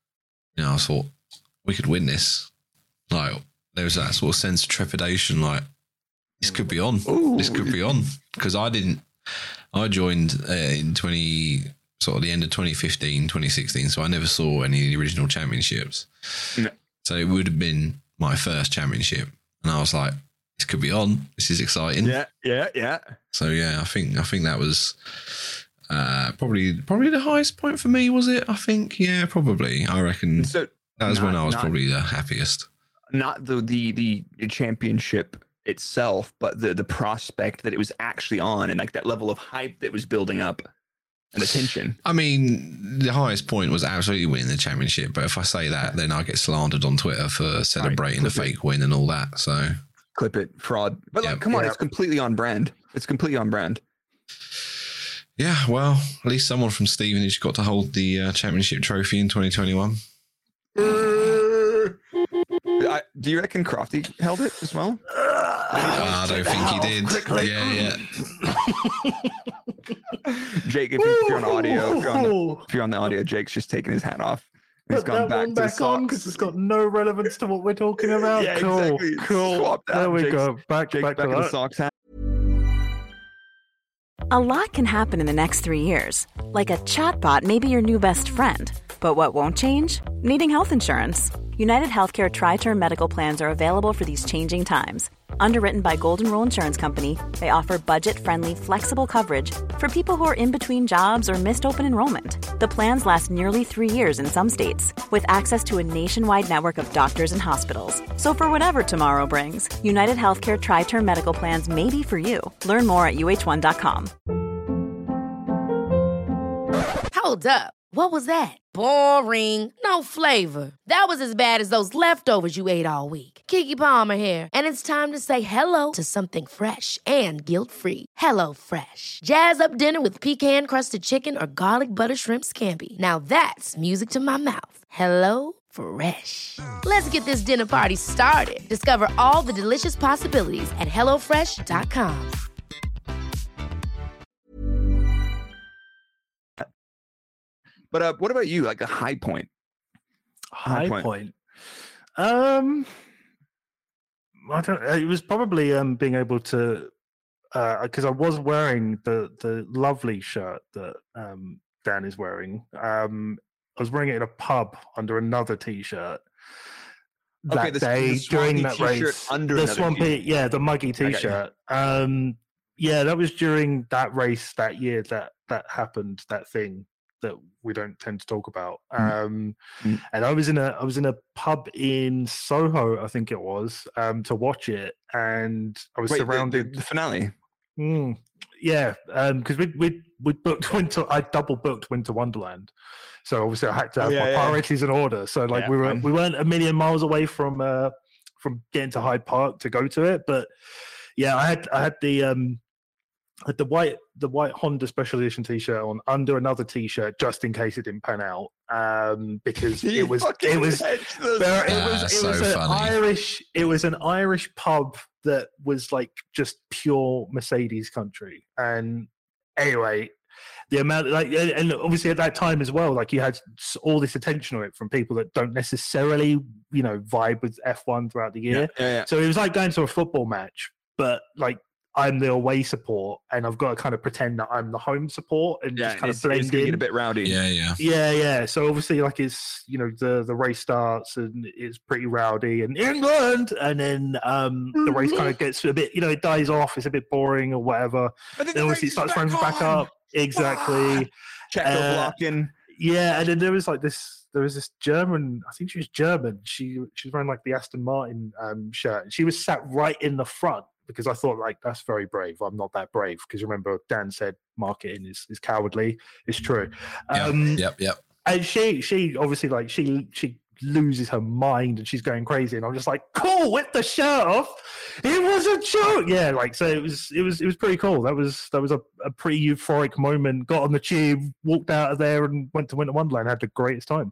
we could win this. Like, there was that sort of sense of trepidation, like, this could be on. Ooh. This could be on. Because I joined in the end of 2015, 2016, so I never saw any of the original championships. No. So it would have been my first championship. And I was like, this could be on. This is exciting. Yeah. So yeah, I think that was probably the highest point for me, was it? I think, yeah, probably. I reckon so that was when I was probably the happiest. Not the championship itself, but the prospect that it was actually on, and like that level of hype that was building up and the tension. I mean, the highest point was absolutely winning the championship, but if I say that, then I get slandered on Twitter for celebrating the fake win and all that. So clip it, fraud. But like, come on, it's completely on brand. Yeah, well, at least someone from Stevenage got to hold the championship trophy in 2021. Do you reckon Crofty held it as well? I don't think he did. Yeah. Jake, if you're on audio, if you're on the audio, Jake's just taking his hat off. He's gone back to the socks. on because it's got no relevance to what we're talking about. Yeah, cool. exactly. Cool. Swap that. There we Jake's, go. Back in the socks hat. A lot can happen in the next 3 years. Like a chatbot may be your new best friend. But what won't change? Needing health insurance. United Healthcare Tri-Term Medical Plans are available for these changing times. Underwritten by Golden Rule Insurance Company, they offer budget-friendly, flexible coverage for people who are in between jobs or missed open enrollment. The plans last nearly 3 years in some states, with access to a nationwide network of doctors and hospitals. So for whatever tomorrow brings, United Healthcare Tri-Term Medical Plans may be for you. Learn more at uh1.com. Hold up. What was that? Boring. No flavor. That was as bad as those leftovers you ate all week. Keke Palmer here, and it's time to say hello to something fresh and guilt-free. Hello Fresh. Jazz up dinner with pecan-crusted chicken or garlic butter shrimp scampi. Now that's music to my mouth. Hello Fresh. Let's get this dinner party started. Discover all the delicious possibilities at hellofresh.com. But what about you? Like a high point? High point. I don't. It was probably being able to, because I was wearing the lovely shirt that Dan is wearing. I was wearing it in a pub under another t-shirt. That day during that race, the swampy, the muggy t-shirt. That was during that race that year that happened. That thing that we don't tend to talk about. And I was in a pub in Soho, I think it was, to watch it, and I was surrounded the finale. Because we booked I double booked Winter Wonderland, so obviously I had to have my priorities in order. So like we weren't a million miles away from getting to Hyde Park to go to it, but I had the white Honda Special Edition t-shirt on under another t-shirt just in case it didn't pan out, because it was an Irish pub that was like just pure Mercedes country. And anyway, the amount and obviously at that time as well, like you had all this attention on it from people that don't necessarily vibe with F1 throughout the year. So it was like going to a football match, but like I'm the away support, and I've got to kind of pretend that I'm the home support and just kind of blend in. Get a bit rowdy. Yeah. So obviously, like it's the race starts and it's pretty rowdy in England, and then the race kind of gets a bit it dies off. It's a bit boring or whatever. Then obviously it starts ramping back up. Exactly. Checo blocking. Yeah, and then there was this German. I think she was German. She was wearing like the Aston Martin shirt, and she was sat right in the front. Because I thought, like, that's very brave. I'm not that brave. Because remember, Dan said marketing is cowardly. It's true. Yep. And she obviously, like, she loses her mind and she's going crazy. And I'm just like, cool, with the shirt off. It was a joke. Yeah, like, so it was pretty cool. That was a pretty euphoric moment. Got on the tube, walked out of there, and went to Winter Wonderland. Had the greatest time.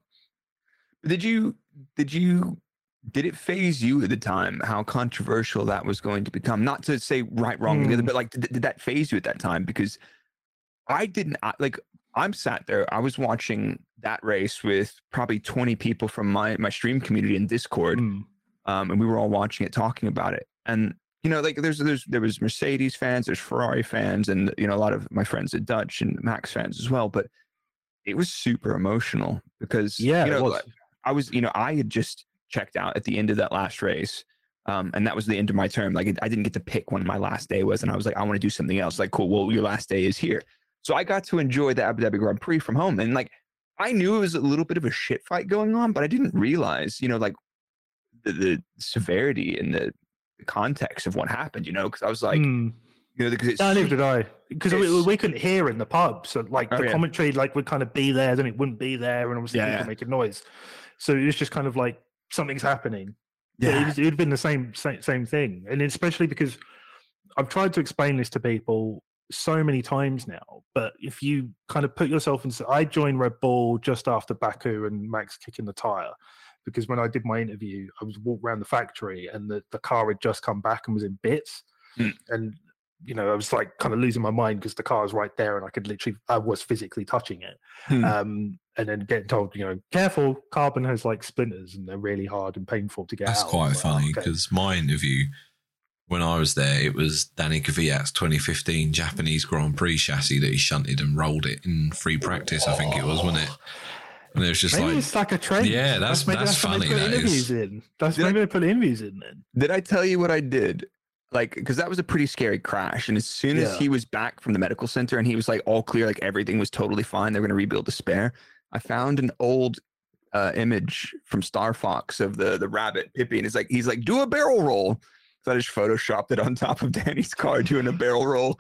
Did it faze you at the time how controversial that was going to become? Not to say right, wrong, together, but like, did that faze you at that time? Because I didn't. I'm sat there. I was watching that race with probably 20 people from my stream community in Discord, and we were all watching it, talking about it. And like there was Mercedes fans, there's Ferrari fans, and a lot of my friends are Dutch and Max fans as well. But it was super emotional because I was I had just checked out at the end of that last race, and that was the end of my term. Like I didn't get to pick when my last day was, and I was like, I want to do something else. Like, cool, well, your last day is here. So I got to enjoy the Abu Dhabi Grand Prix from home, and like I knew it was a little bit of a shit fight going on, but I didn't realize like the severity and the context of what happened. Because I was like, because neither did I, because we couldn't hear in the pub, so like the commentary like would kind of be there, then it wouldn't be there, and obviously people making noise. So it was just kind of like, something's happening. Yeah, it would have been the same thing, and especially because I've tried to explain this to people so many times now. But if you kind of put yourself into, I joined Red Bull just after Baku and Max kicking the tire, because when I did my interview, I was walking around the factory and the car had just come back and was in bits, and I was like kind of losing my mind because the car was right there and I was physically touching it. And then getting told, careful, carbon has like splinters and they're really hard and painful to get out. That's quite funny because my interview, when I was there, it was Danny Kvyat's 2015 Japanese Grand Prix chassis that he shunted and rolled it in free practice, I think it was, wasn't it? And it was just maybe it's like a trend. Yeah, that's funny. Maybe they put interviews in then. Did I tell you what I did? Like, because that was a pretty scary crash. And as soon as he was back from the medical center and he was like all clear, like everything was totally fine, they're going to rebuild the spare. I found an old image from Star Fox of the rabbit Pippi, and he's like, do a barrel roll. So I just photoshopped it on top of Danny's car doing a barrel roll.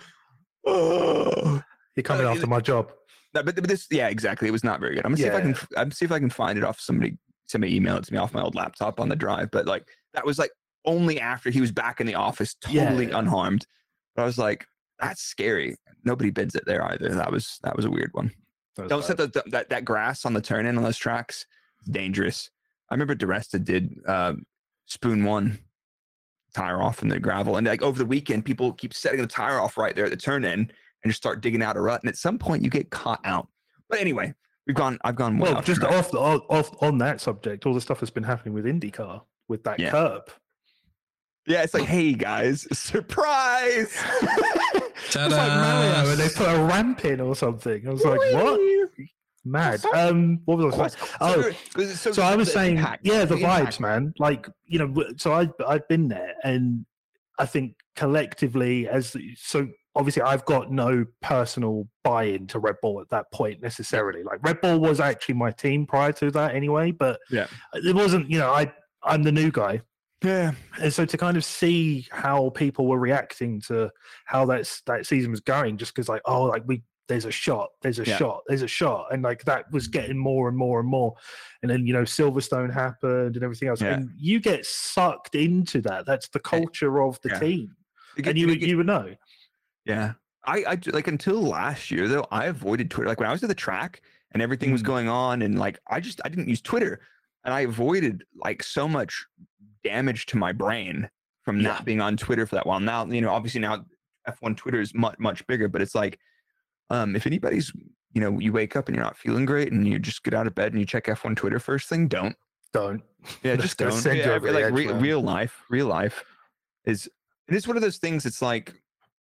Oh, you're coming after my job. No, but this, yeah, exactly. It was not very good. I'm gonna see if I can find it off somebody email it to me off my old laptop on the drive. But like that was like only after he was back in the office, totally unharmed. But I was like, that's scary. Nobody bids it there either. That was a weird one. Don't set that grass on the turn in on those tracks. It's dangerous. I remember DeResta did spoon one tire off in the gravel, and like over the weekend, people keep setting the tire off right there at the turn in. And just start digging out a rut, and at some point you get caught out. But anyway, I've gone well. Just off on that subject, all the stuff that's been happening with IndyCar with that curb. Yeah, it's like, hey guys, surprise! It's like Mario, and they put a ramp in or something. I was like, what? Mad. What was I saying? So I was saying, the vibes, man. Like, you know, so I've been there, and I think collectively, obviously, I've got no personal buy-in to Red Bull at that point necessarily. Like Red Bull was actually my team prior to that anyway, but it wasn't. You know, I'm the new guy. Yeah, and so to kind of see how people were reacting to how that season was going, just because there's a shot, and like that was getting more and more and more, and then Silverstone happened and everything else, and you get sucked into that. That's the culture of the team, and you would know. Yeah. I like until last year though, I avoided Twitter. Like when I was at the track and everything was going on, and like I didn't use Twitter, and I avoided like so much damage to my brain from not being on Twitter for that while. Now, obviously now F1 Twitter is much, much bigger, but it's like if anybody's, you wake up and you're not feeling great and you just get out of bed and you check F1 Twitter first thing, don't. Yeah, just don't. Yeah, like real life is, and it's one of those things. It's like,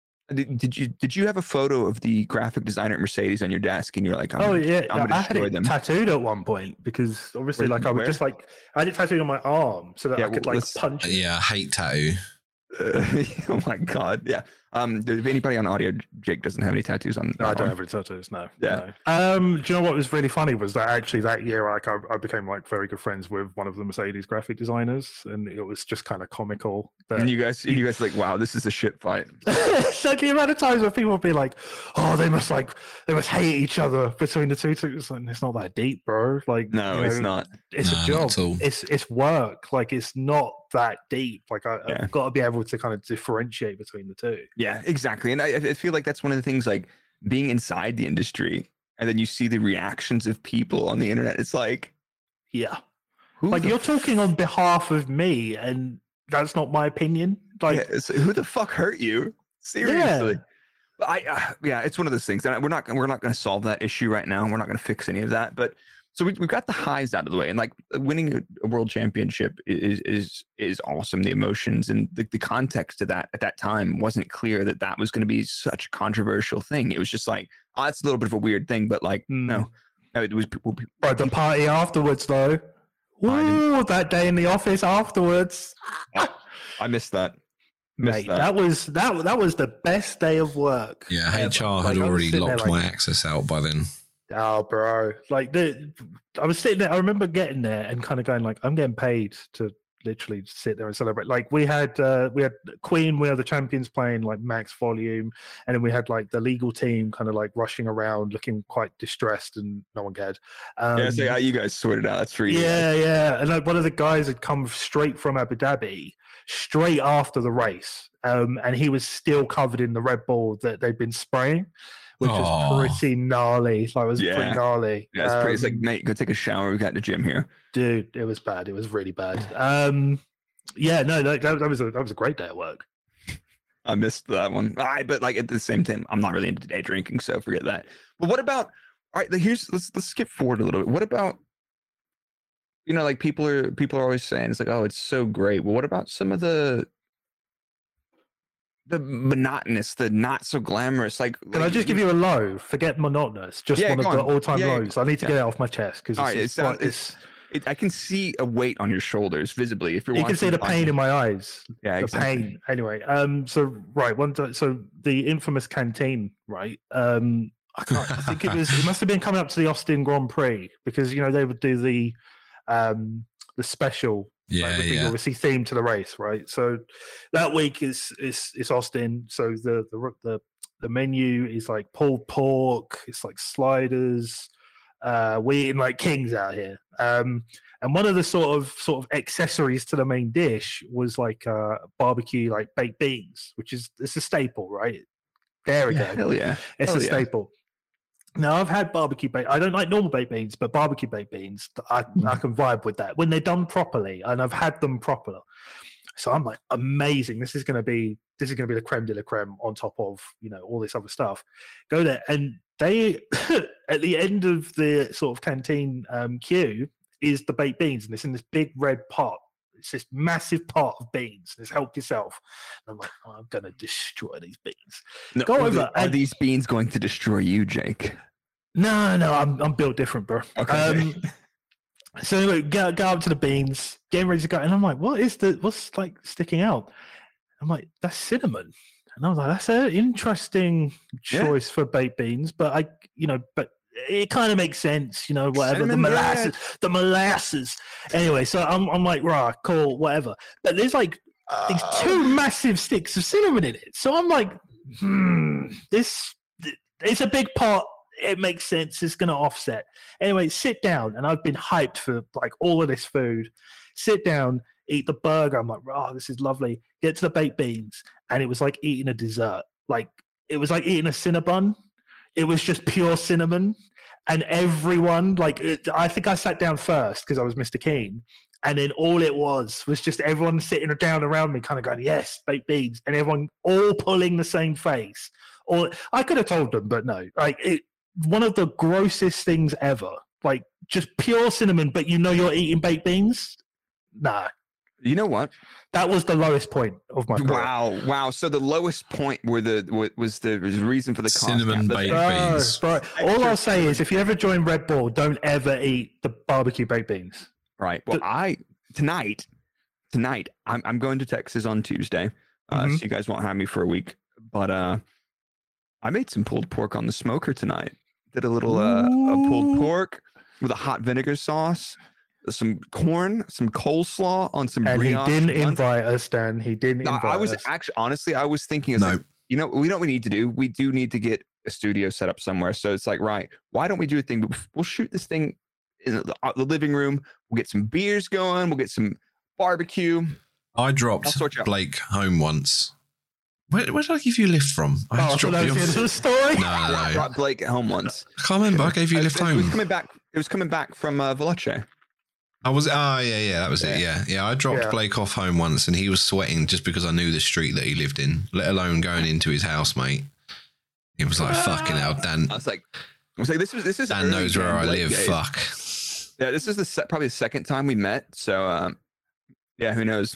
did you have a photo of the graphic designer at Mercedes on your desk, and you're like, I'm gonna destroy them? Tattooed at one point, because obviously, I had it tattooed on my arm so that I could punch it. Yeah, I hate tattoo. Oh my god, yeah. If anybody on audio, Jake doesn't have any tattoos on. No, I don't have any tattoos. No. Yeah. No. Do you know what was really funny was that actually that year, I became very good friends with one of the Mercedes graphic designers, and it was just kind of comical. And you guys like, wow, this is a shit fight. So the amount of times where people would be like, oh, they must hate each other between the two. It's not that deep, bro. Like, no, it's not. It's a job. It's work. Like, it's not that deep. Like, I've got to be able to kind of differentiate between the two. Yeah, exactly. And I feel like that's one of the things, like being inside the industry, and then you see the reactions of people on the internet. It's like, you're talking on behalf of me, and that's not my opinion. Like, who the fuck hurt you? Seriously. Yeah. It's one of those things, and we're not going to solve that issue right now. We're not going to fix any of that, but. So we've got the highs out of the way, and like winning a world championship is awesome. The emotions and the context of that at that time wasn't clear that was going to be such a controversial thing. It was just like, oh, it's a little bit of a weird thing, but like, no, it was people. But the party afterwards, though. Woo, that day in the office afterwards. I missed that. Mate, that was the best day of work. Yeah, HR had already locked my access out by then. Oh, bro! Like I was sitting there. I remember getting there and kind of going like, "I'm getting paid to literally sit there and celebrate." Like we had Queen, we had the champions playing like max volume, and then we had like the legal team kind of like rushing around, looking quite distressed, and no one cared. So you guys sorted out. That's for you. Yeah. And like one of the guys had come straight from Abu Dhabi, straight after the race, and he was still covered in the Red Bull that they'd been spraying. Which was pretty gnarly. Like, it was pretty gnarly. Yeah, it's pretty. It's like, mate, go take a shower. We got the gym here, dude. It was bad. It was really bad. That was a great day at work. I missed that one. But like at the same time, I'm not really into day drinking, so forget that. But what about? All right, let's skip forward a little bit. What about? Like people are always saying it's like, oh, it's so great. Well, what about some of the monotonous, the not so glamorous. Like, can I just give you a low? Forget monotonous. Just one of the all-time lows. I need to get it off my chest because I can see a weight on your shoulders visibly. If you can see the pain in my eyes. Yeah, exactly. The pain. Anyway, so the infamous canteen, right? I think it must have been coming up to the Austin Grand Prix because they would do the special, obviously themed to the race, right? So that week is Austin. So the menu is like pulled pork. It's like sliders. We're eating like kings out here. And one of the sort of accessories to the main dish was like barbecue, like baked beans, it's a staple, right? There we go. Hell yeah. It's a staple. Now, I've had barbecue baked. I don't like normal baked beans, but barbecue baked beans, I can vibe with that when they're done properly, and I've had them properly. So I'm like, amazing. This is going to be the creme de la creme on top of all this other stuff. Go there, and they at the end of the sort of canteen queue is the baked beans, and it's in this big red pot. It's this massive pot of beans. It's help yourself. And I'm like, I'm going to destroy these beans. No, Go over. Are these beans going to destroy you, Jake? No, I'm built different, bro. Okay. So anyway, go up to the beans, getting ready to go, and I'm like, what's like sticking out? I'm like, that's cinnamon. And I was like, that's an interesting choice for baked beans, but but it kind of makes sense, whatever. Cinnamon the molasses. Anyway, so I'm like, right, cool, whatever. But there's like these two massive sticks of cinnamon in it. So I'm like, it's a big pot. It makes sense. It's going to offset. Anyway, sit down. And I've been hyped for like all of this food. Sit down, eat the burger. I'm like, oh, this is lovely. Get to the baked beans. And it was like eating a dessert. Like, it was like eating a Cinnabon. It was just pure cinnamon. And everyone, I think I sat down first because I was Mr. Keen. And then all it was just everyone sitting down around me kind of going, yes, baked beans. And everyone all pulling the same face. Or I could have told them, but no. One of the grossest things ever. Like, just pure cinnamon, but you're eating baked beans? Nah. You know what? That was the lowest point of my career. Wow. So the lowest point was the reason for the cinnamon baked beans. Bro, all I'll say is, if you ever join Red Bull, don't ever eat the barbecue baked beans. Right. Well, tonight, I'm going to Texas on Tuesday, so you guys won't have me for a week. But I made some pulled pork on the smoker tonight. Did a little a pulled pork with a hot vinegar sauce. Some corn, some coleslaw on some brioche. And he didn't invite us, Dan. He didn't invite us. I was actually, honestly, I was thinking, we know what we need to do? We do need to get a studio set up somewhere. So it's like, right, why don't we do a thing? We'll shoot this thing in the living room. We'll get some beers going. We'll get some barbecue. I dropped Blake home once. Where did I give you a lift from? I had to drop you off. The story? No. I dropped Blake at home once. I can't remember. I gave you a lift home. It was coming back from Veloce. That was it. Yeah. I dropped Blake off home once, and he was sweating just because I knew the street that he lived in, let alone going into his house, mate. He was like, "Fucking hell, Dan." I was like, "This is." Dan knows where I live. Days. Fuck. Yeah, this is probably the second time we met. So, who knows?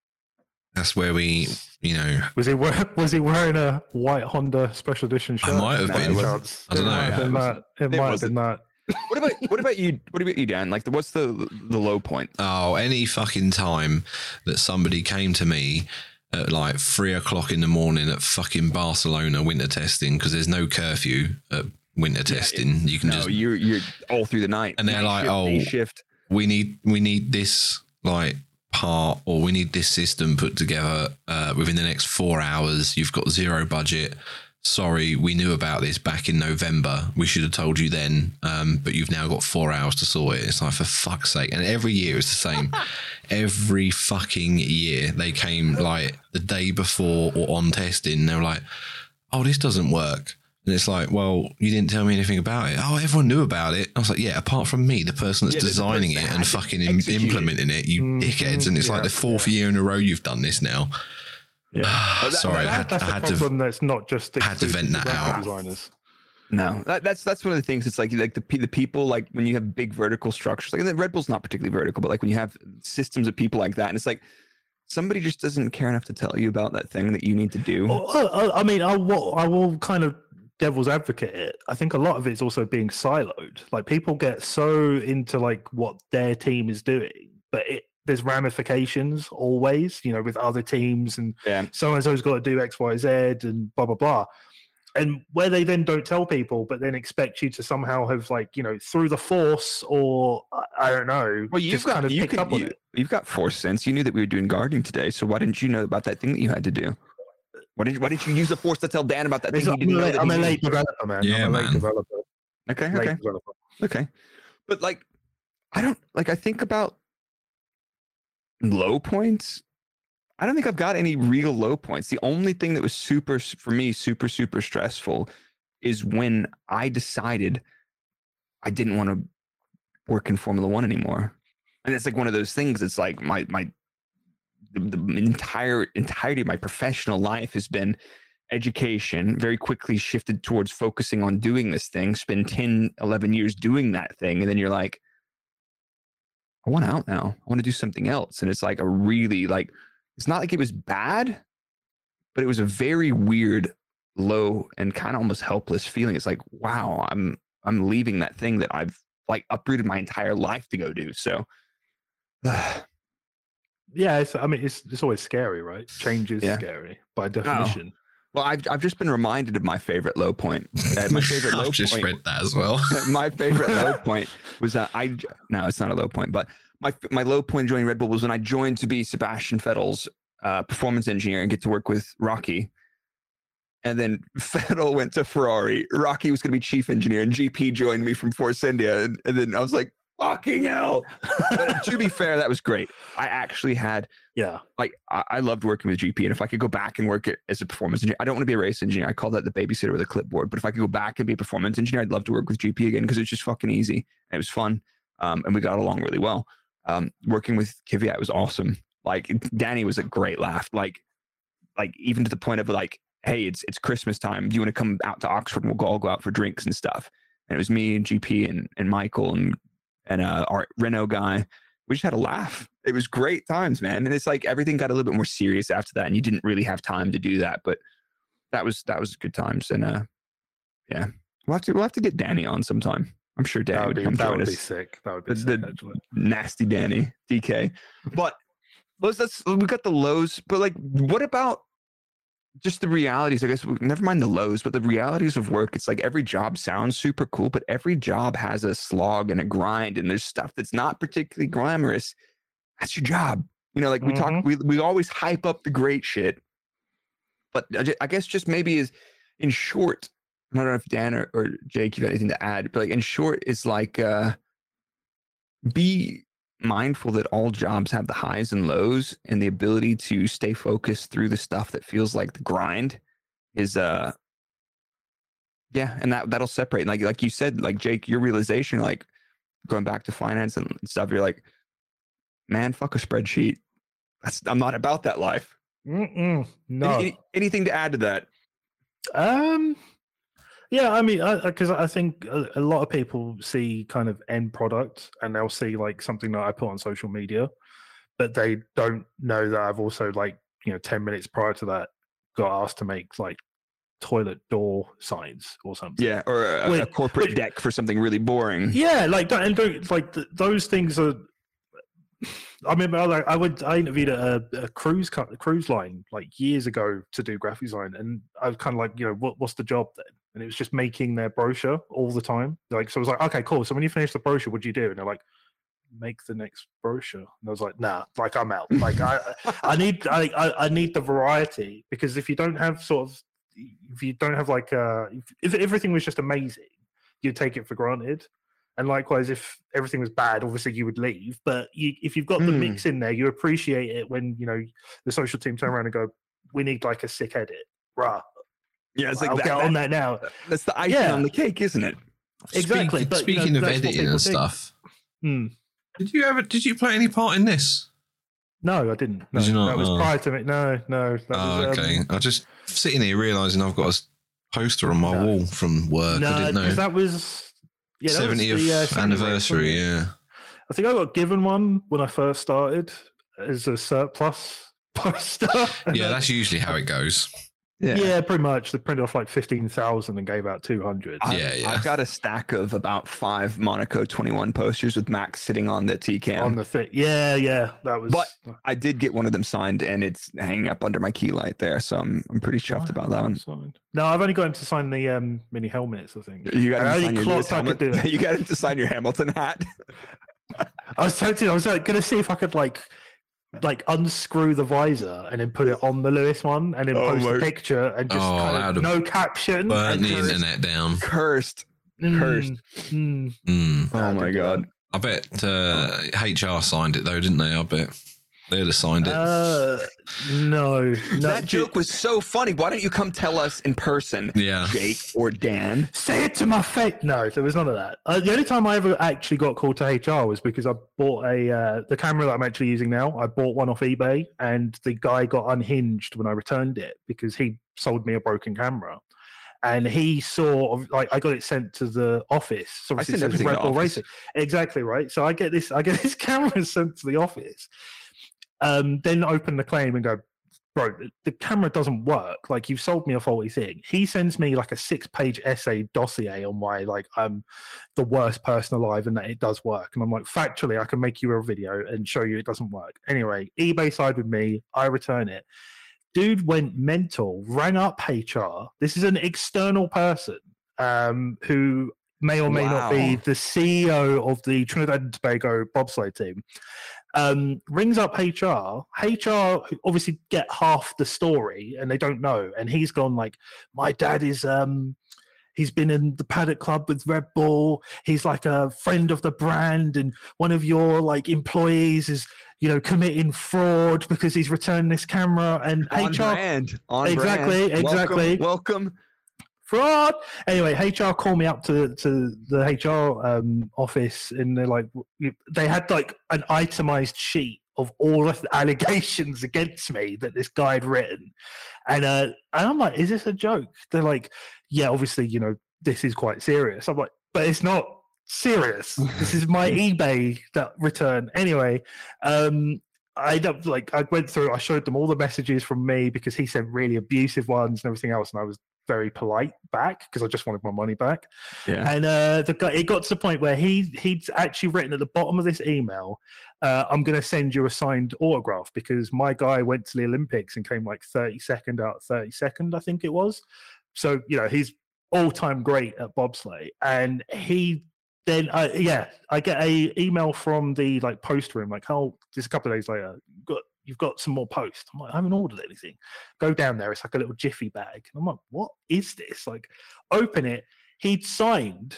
That's where we, Was he wearing a white Honda Special Edition shirt? I might have been. I don't know. It might have been that. What about you, Dan? Like, what's the low point? Oh, any fucking time that somebody came to me at like 3:00 in the morning at fucking Barcelona winter testing, because there's no curfew at winter testing. You can you're all through the night, and they're like, shift. We need this like part, or we need this system put together within the next 4 hours. You've got zero budget. Sorry, we knew about this back in November. We should have told you then, but you've now got 4 hours to sort it. It's like, for fuck's sake. And every year it's the same. Every fucking year they came like the day before or on testing. They were like, oh, this doesn't work. And it's like, well, you didn't tell me anything about it. Oh, everyone knew about it. I was like, yeah, apart from me, the person that's designing it and fucking implementing it, you dickheads. And it's like the fourth year in a row you've done this now. Yeah, sorry, that's a problem. That's not just had to vent that out. Designers. No, that's one of the things. It's like the people, like when you have big vertical structures, like Red Bull's not particularly vertical, but like when you have systems of people like that, and it's like somebody just doesn't care enough to tell you about that thing that you need to do. I mean, I will kind of devil's advocate it. I think a lot of it's also being siloed. Like people get so into like what their team is doing, but there's ramifications always, with other teams, and so and so's got to do X, Y, Z, and blah blah blah. And where they then don't tell people, but then expect you to somehow have through the force, or I don't know. Well, you've got force sense. You knew that we were doing guarding today, so why didn't you know about that thing that you had to do? Why didn't you use the force to tell Dan about that thing? I'm a late developer, man. Yeah, I'm a late developer. Okay. But I think about low points. I don't think I've got any real low points. The only thing that was super stressful is when I decided I didn't want to work in Formula One anymore. And it's like one of those things. It's like the entirety of my professional life has been education, very quickly shifted towards focusing on doing this thing, spend 10, 11 years doing that thing. And then you're like, I want out now. I want to do something else. And it's like it's not like it was bad, but it was a very weird, low, and kind of almost helpless feeling. It's like, wow, I'm leaving that thing that I've uprooted my entire life to go do. So yeah, it's always scary, right? Change is scary by definition. Well, I've just been reminded of my favorite low point. My favorite low I've just read that as well. My favorite low point was that no, it's not a low point, but my low point joining Red Bull was when I joined to be Sebastian Vettel's performance engineer and get to work with Rocky. And then Vettel went to Ferrari. Rocky was going to be chief engineer, and GP joined me from Force India. And then I was like, fucking hell. But to be fair, that was great. I actually had, I loved working with GP. And if I could go back and work as a performance engineer, I don't want to be a race engineer. I call that the babysitter with a clipboard. But if I could go back and be a performance engineer, I'd love to work with GP again because it's just fucking easy. And it was fun. And we got along really well. Working with Kvyat was awesome. Danny was a great laugh. Even to the point of hey, it's Christmas time. Do you want to come out to Oxford and we'll all go out for drinks and stuff? And it was me and GP and Michael and our Renault guy. We just had a laugh. It was great times, man. And it's like everything got a little bit more serious after that, and you didn't really have time to do that. But that was good times. And yeah, we'll have to get Danny on sometime. I'm sure Danny would come join us. That would be sick. That would be sick, actually. Nasty Danny, DK. But we got the lows. But what about just the realities? I guess never mind the lows, but the realities of work. It's like every job sounds super cool, but every job has a slog and a grind, and there's stuff that's not particularly glamorous. That's your job. We talk, we always hype up the great shit, but I guess just maybe is in short, I don't know if Dan or Jake, you got anything to add, but in short, it's be mindful that all jobs have the highs and lows, and the ability to stay focused through the stuff that feels like the grind is and that'll separate. And like you said, Jake, your realization, going back to finance and stuff, you're like, man, fuck a spreadsheet. I'm not about that life. No. Anything to add to that? Yeah, I mean, because I think a lot of people see kind of end product, and they'll see something that I put on social media, but they don't know that I've also 10 minutes prior to that got asked to make toilet door signs or something. Yeah, or a corporate deck for something really boring. Yeah, those things are. I remember I interviewed at a cruise line years ago to do graphic design, and I was kind of what's the job then? And it was just making their brochure all the time. So I was like, okay, cool. So when you finish the brochure, what do you do? And they're like, make the next brochure. And I was like, nah, I'm out. I need the variety, because if you don't have if everything was just amazing, you'd take it for granted. And likewise, if everything was bad, obviously you would leave. But if you've got the mix in there, you appreciate it when the social team turn around and go, we need a sick edit, rah. Yeah, it's I'll get on that now. That's the icing on the cake, isn't it? Exactly. Speaking of editing and stuff, did you play any part in this? No, I didn't. No, did you not? That was prior to me. No. That was, okay. I just sitting here realising I've got a poster on my wall from work. I didn't know. That was 70th anniversary. Yeah. I think I got given one when I first started as a surplus. poster. Yeah, that's usually how it goes. Yeah, pretty much. They printed off like 15,000 and gave out 200. I've got a stack of about 5 Monaco 21 posters with Max sitting on the T-cam. On the thing. Yeah. That was. But I did get one of them signed, and it's hanging up under my key light there, so I'm pretty chuffed about that one. Signed. No, I've only got him to sign the mini helmets, I think. You got him to sign your You got him to sign your Hamilton hat. I was tempted. I was going to see if I could like unscrew the visor and then put it on the Lewis one and then post a picture and just kind of no caption. Burn the internet down. Cursed. Oh my God. I bet HR signed it though, didn't they? I bet they'd have signed it. No. That joke was so funny. Why don't you come tell us in person, Jake or Dan? Say it to my face. No, there was none of that. The only time I ever actually got called to HR was because I bought the camera that I'm actually using now. I bought one off eBay, and the guy got unhinged when I returned it because he sold me a broken camera. And he saw, like, I got it sent to the office. So I sent everything to the office. Exactly, right? So I get this camera sent to the office. Then open the claim and go, bro, the camera doesn't work. Like, you've sold me a faulty thing. He sends me like a 6-page essay dossier on why, like, I'm the worst person alive and that it does work. And I'm like, factually, I can make you a video and show you it doesn't work. Anyway, eBay side with me. I return it. Dude went mental, rang up HR. This is an external person who may or may not be the CEO of the Trinidad and Tobago bobsleigh team. Rings up HR obviously get half the story and they don't know. And he's gone like, my dad is, he's been in the Paddock Club with Red Bull. He's like a friend of the brand. And one of your like employees is, committing fraud because he's returned this camera and on HR. Exactly. Welcome. Fraud. Anyway, HR called me up to the HR office, and they're like, they had like an itemized sheet of all of the allegations against me that this guy had written, and I'm like, is this a joke? They're like, yeah, obviously, this is quite serious. I'm like, but it's not serious. This is my eBay that return. Anyway, I went through. I showed them all the messages from me because he sent really abusive ones and everything else, and I was very polite back because I just wanted my money back. Yeah. And the guy, it got to the point where he'd actually written at the bottom of this email, I'm going to send you a signed autograph because my guy went to the Olympics and came like 32nd out of 32nd, I think it was. So, he's all-time great at bobsleigh. And he then, I get a email from the like post room, like, oh, just a couple of days later, you've got some more post. I'm like, I haven't ordered anything. Go down there. It's like a little Jiffy bag. And I'm like, what is this? Like, open it. He'd signed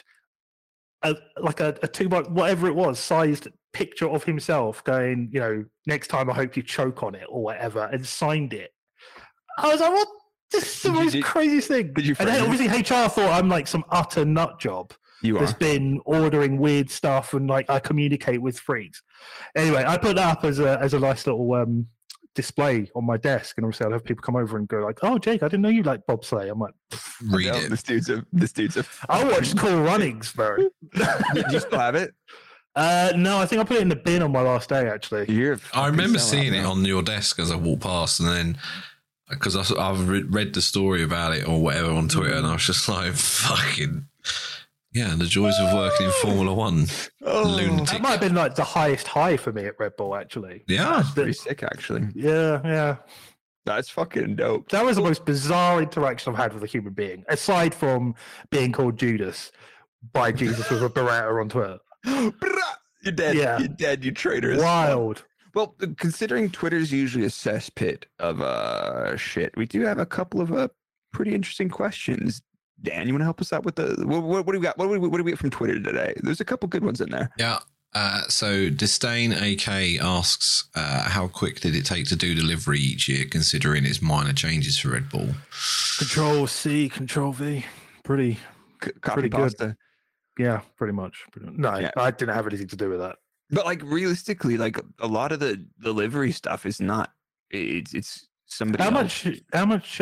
a 2x whatever it was, sized picture of himself going, next time I hope you choke on it or whatever, and signed it. I was like, what? This is the most craziest thing. And then obviously HR thought I'm like some utter nut job. That's been ordering weird stuff and like I communicate with freaks. Anyway, I put that up as a nice little display on my desk, and obviously I'd have people come over and go like, "Oh, Jake, I didn't know you like bobsleigh." I'm like, read it. This dude's a. I watched Cool Runnings, bro. Do you still have it? No, I think I put it in the bin on my last day. Actually, I remember seeing it on your desk as I walked past, and then because I've read the story about it or whatever on Twitter, and I was just like, fucking. Yeah, the joys of working in Formula One. Lunatic. That might have been like the highest high for me at Red Bull, actually. Yeah. That's pretty sick, actually. Yeah. That's fucking dope. That was the most bizarre interaction I've had with a human being, aside from being called Judas by Jesus with a Beretta on Twitter. You're dead. Yeah. You're dead, you traitor. Wild. Well, considering Twitter's usually a cesspit of shit, we do have a couple of pretty interesting questions. Dan, you want to help us out with what do we got? What do we get from Twitter today? There's a couple good ones in there. Yeah. So Disdain AK asks, how quick did it take to do delivery each year, considering its minor changes for Red Bull? Control C, Control V, pretty pasta. Good. Yeah, pretty much. No, yeah. I didn't have anything to do with that. But like realistically, like a lot of the delivery stuff is not. It's somebody. How much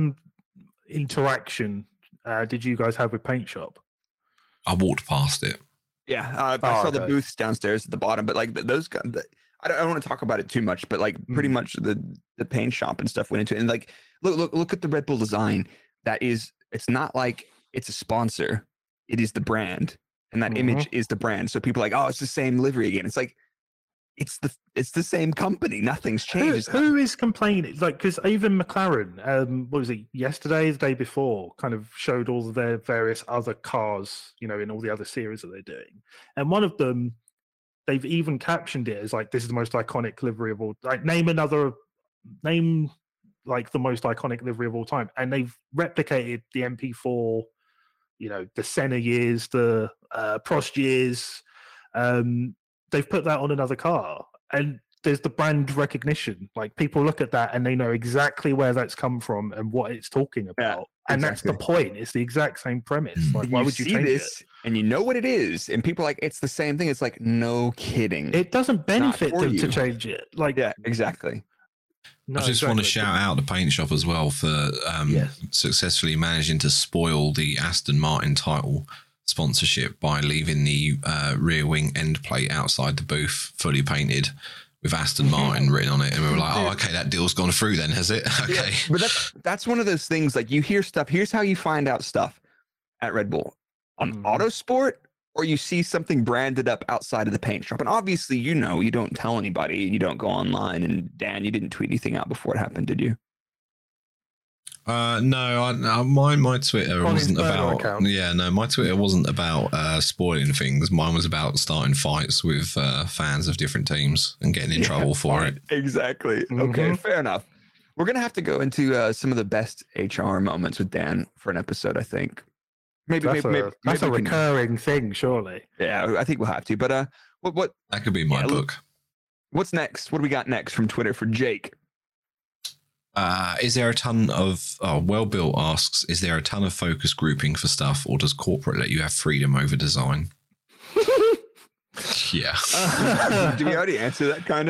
interaction did you guys have with Paint Shop? I walked past it. Yeah, I saw the booths downstairs at the bottom, but like those guys, I don't want to talk about it too much, but like pretty much the paint shop and stuff went into it. And like, look at the Red Bull design. It's not like it's a sponsor. It is the brand. And that image is the brand. So people are like, oh, it's the same livery again. It's like, it's the same company. Nothing's changed. Who is complaining? Like, because even McLaren, what was it, yesterday, the day before, kind of showed all of their various other cars, in all the other series that they're doing. And one of them, they've even captioned it as like, this is the most iconic livery of all. Like, name like the most iconic livery of all time. And they've replicated the MP4, the Senna years, the Prost years. They've put that on another car, and there's the brand recognition. Like, people look at that and they know exactly where that's come from and what it's talking about. And that's the point. It's the exact same premise. Like, why would you change this? And you know what it is, and people are like, it's the same thing. It's like, no kidding. It doesn't benefit them to change it. Like, yeah, exactly. No, I just want to shout out the paint shop as well for successfully managing to spoil the Aston Martin title sponsorship by leaving the rear wing end plate outside the booth fully painted with Aston Martin written on it, and we were like, oh, okay, that deal's gone through then, has it? Okay. Yeah, but that's one of those things, like, you hear stuff. Here's how you find out stuff at Red Bull on Autosport, or you see something branded up outside of the paint shop. And obviously, you don't tell anybody, you don't go online. And Dan, you didn't tweet anything out before it happened, did you? No, my Twitter wasn't about. My Twitter wasn't about spoiling things. Mine was about starting fights with fans of different teams and getting in trouble for it. Exactly. Okay, fair enough. We're gonna have to go into some of the best HR moments with Dan for an episode, I think. Maybe that's a recurring thing, surely. Yeah, I think we'll have to. But what that could be my book. What's next? What do we got next from Twitter for Jake? Is there a ton of Well-Built asks, is there a ton of focus grouping for stuff, or does corporate let you have freedom over design? Yeah. Did we already answer that kind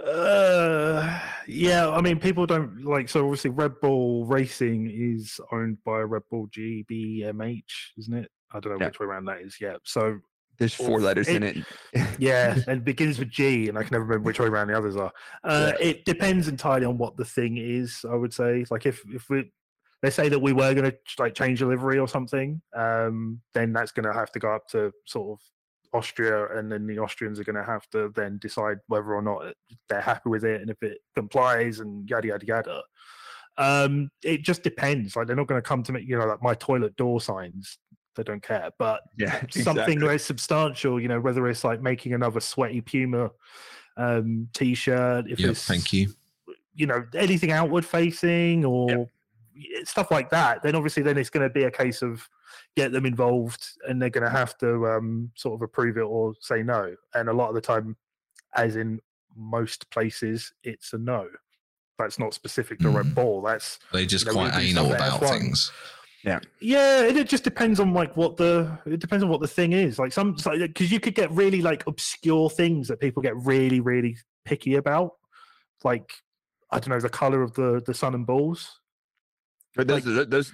of? Yeah, I mean, people don't like, so obviously Red Bull Racing is owned by Red Bull GmbH, isn't it? I don't know which way around that is yet. So there's 4 letters in it. Yeah, and it begins with G, and I can never remember which way around the others are. It depends entirely on what the thing is, I would say. Like, if we, let's say that we were going to like change the livery or something, then that's going to have to go up to sort of Austria, and then the Austrians are going to have to then decide whether or not they're happy with it and if it complies and yada yada yada. It just depends. Like, they're not going to come to me, like my toilet door signs. They don't care, but something where it's substantial, whether it's like making another Sweaty Puma t-shirt, if it's, thank you, anything outward facing or stuff like that, then obviously then it's going to be a case of get them involved, and they're going to have to sort of approve it or say no. And a lot of the time, as in most places, it's a no. That's not specific to Red Bull. That's they just quite anal about things. Yeah, and it just depends on like what the thing is. Like because you could get really like obscure things that people get really, really picky about. Like, I don't know, the color of the sun and balls. But there's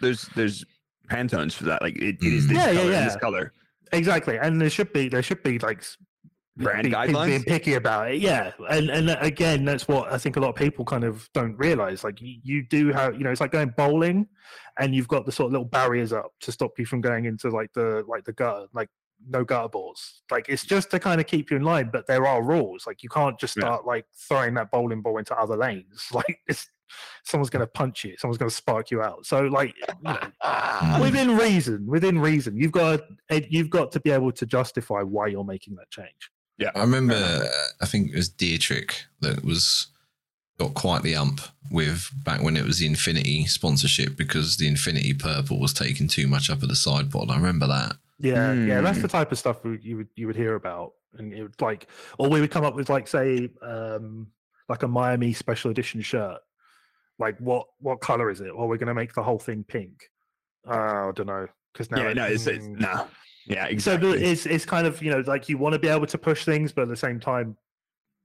Pantones for that. Like it is this color and this color. Exactly, and there should be like brand guidelines, being picky about it. Yeah, and again, that's what I think a lot of people kind of don't realize. Like, you do have, it's like going bowling, and you've got the sort of little barriers up to stop you from going into like the gutter, like no gutter balls. Like, it's just to kind of keep you in line, but there are rules. Like, you can't just start like throwing that bowling ball into other lanes. Like, someone's going to punch you, someone's going to spark you out. So like, within reason, you've got to be able to justify why you're making that change. Yeah, I remember. I think it was Dietrich that got quite the ump with back when it was the Infinity sponsorship, because the Infinity purple was taking too much up at the side pod. I remember that. Yeah, yeah, that's the type of stuff you would hear about, and it would like, or we would come up with like, say, like a Miami special edition shirt. Like, what color is it? Well, we're going to make the whole thing pink. I don't know, because now it's no. Yeah, exactly. So it's kind of, like, you want to be able to push things, but at the same time,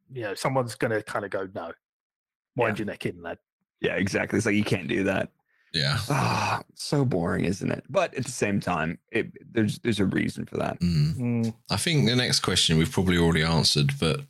someone's going to kind of go, no, wind your neck in, lad. Yeah, exactly. It's like, you can't do that. Yeah. So boring, isn't it? But at the same time, there's a reason for that. I think the next question we've probably already answered, but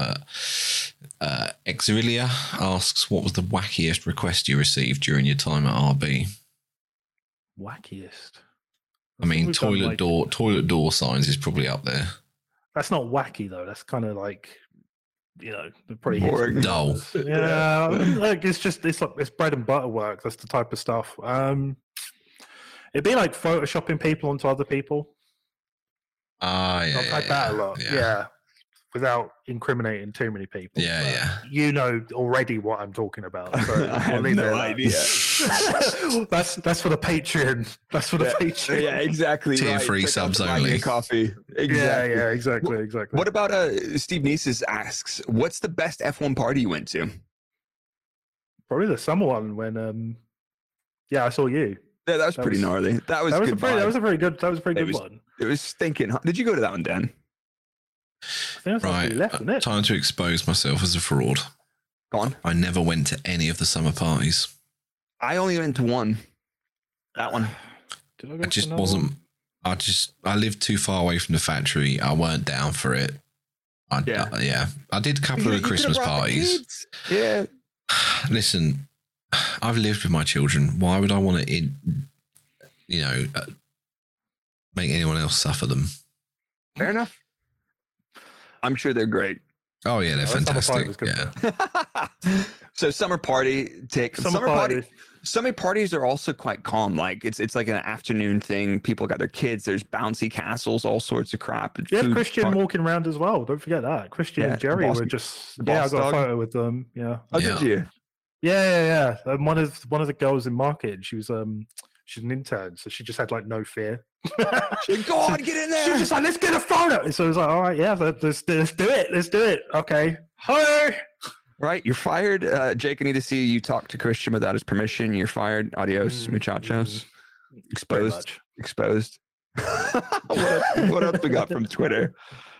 Exvilia asks, what was the wackiest request you received during your time at RB? Wackiest? I mean, toilet door signs is probably up there. That's not wacky though. That's kind of like, pretty dull. Yeah, like it's bread and butter work. That's the type of stuff. It'd be like photoshopping people onto other people. Yeah, I've had that a lot. Yeah, without incriminating too many people. Yeah. You know already what I'm talking about. So I have no idea. That's for the Patreon. That's for the Patreon. Yeah, exactly. Tier 3 subs only. Coffee. Exactly. Yeah, exactly. What about Steve Nieces asks, what's the best F1 party you went to? Probably the summer one when I saw you. Yeah, that was pretty gnarly. That was a pretty good one. It was stinking. Did you go to that one, Dan? I think that's left, isn't it? Time to expose myself as a fraud. Go on. I never went to any of the summer parties. I only went to one. That one. I just wasn't. I lived too far away from the factory. I weren't down for it. I did a couple of Christmas parties. Yeah. Listen, I've lived with my children. Why would I want to, make anyone else suffer them? Fair enough. I'm sure they're great. Oh yeah, they're fantastic. Yeah. So summer party Summer parties are also quite calm. Like it's like an afternoon thing. People got their kids. There's bouncy castles, all sorts of crap. Yeah, Christian walking around as well. Don't forget that. Christian and Jerry were just. Yeah, I got a photo with them. Yeah. Oh, did you? Yeah. One of the girls in market. She's an intern, so she just had like no fear. She said, go on, get in there. She was just like, let's get a photo. So I was like, all right, yeah, let's do it. Okay. Hi. Right, you're fired. Jake, I need to see you talk to Christian without his permission. You're fired. Adios, muchachos. Exposed. What else we got from Twitter?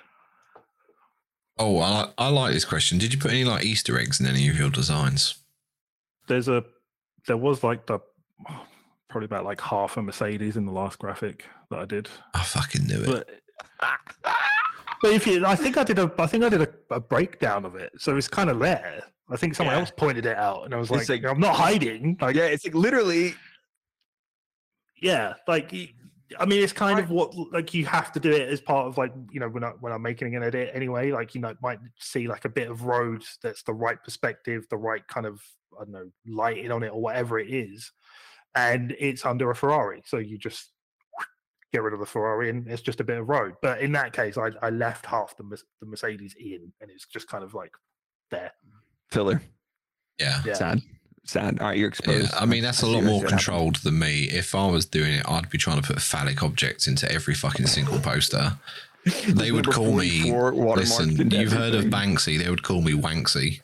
Oh, I like this question. Did you put any like Easter eggs in any of your designs? There was like probably about like half a Mercedes in the last graphic that I did. I fucking knew it. But I think I did a breakdown of it, so it's kind of there. I think someone else pointed it out, and I was like, I'm not hiding. Like, yeah, it's like literally. Yeah, like I mean, it's kind of what like you have to do it as part of like when I'm making an edit anyway. Like might see like a bit of road that's the right perspective, the right kind of lighting on it or whatever it is, and it's under a Ferrari, so you just get rid of the Ferrari and it's just a bit of road. But in that case, I left half the Mercedes in, and it's just kind of like there. Filler. Yeah. Sad. All right, you're exposed. Yeah, I mean, that's a lot more controlled than me. If I was doing it, I'd be trying to put phallic objects into every fucking single poster. They would call me, listen, you've heard of Banksy, they would call me Wanksy.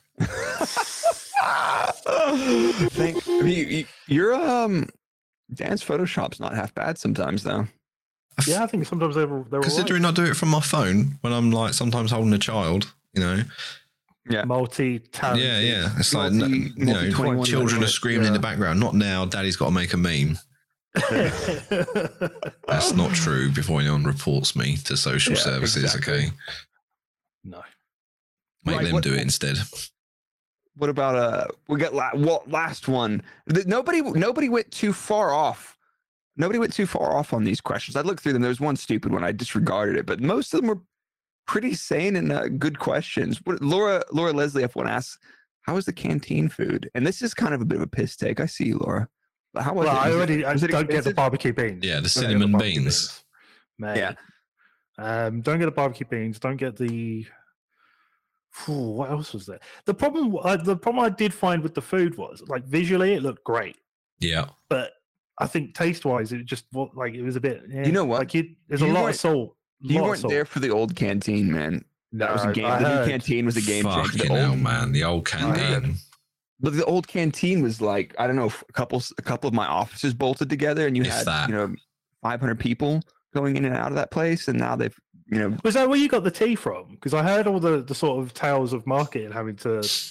Dan's Photoshop's not half bad sometimes, though. Yeah, I think sometimes they're considering I do it from my phone when I'm like sometimes holding a child, Yeah. Multi-talented. Yeah. It's like, children are screaming in the background. Not now, daddy's got to make a meme. That's not true before anyone reports me to social services, exactly. Okay? No. Make them do it instead. What about we got last one. Nobody went too far off. Nobody went too far off on these questions. I looked through them. There was one stupid one. I disregarded it, but most of them were pretty sane and good questions. Laura Leslie F1 asks, how was the canteen food? And this is kind of a bit of a piss take. I see you, Laura. But how was it? I don't get the barbecue beans. Yeah, the cinnamon beans. Mate. Yeah. Don't get the barbecue beans. Don't get the... what else was there? The problem I did find with the food was like visually it looked great. Yeah. But I think taste wise it just like it was a bit. Yeah, you know what? Like there's a lot of salt. You weren't there for the old canteen, man. That was a game. The new canteen was a game changer. Fucking hell, man! The old canteen. But the old canteen was like I don't know, a couple of my offices bolted together, and you had 500 people going in and out of that place, and now they've Was that where you got the tea from? Because I heard all the sort of tales of market and having to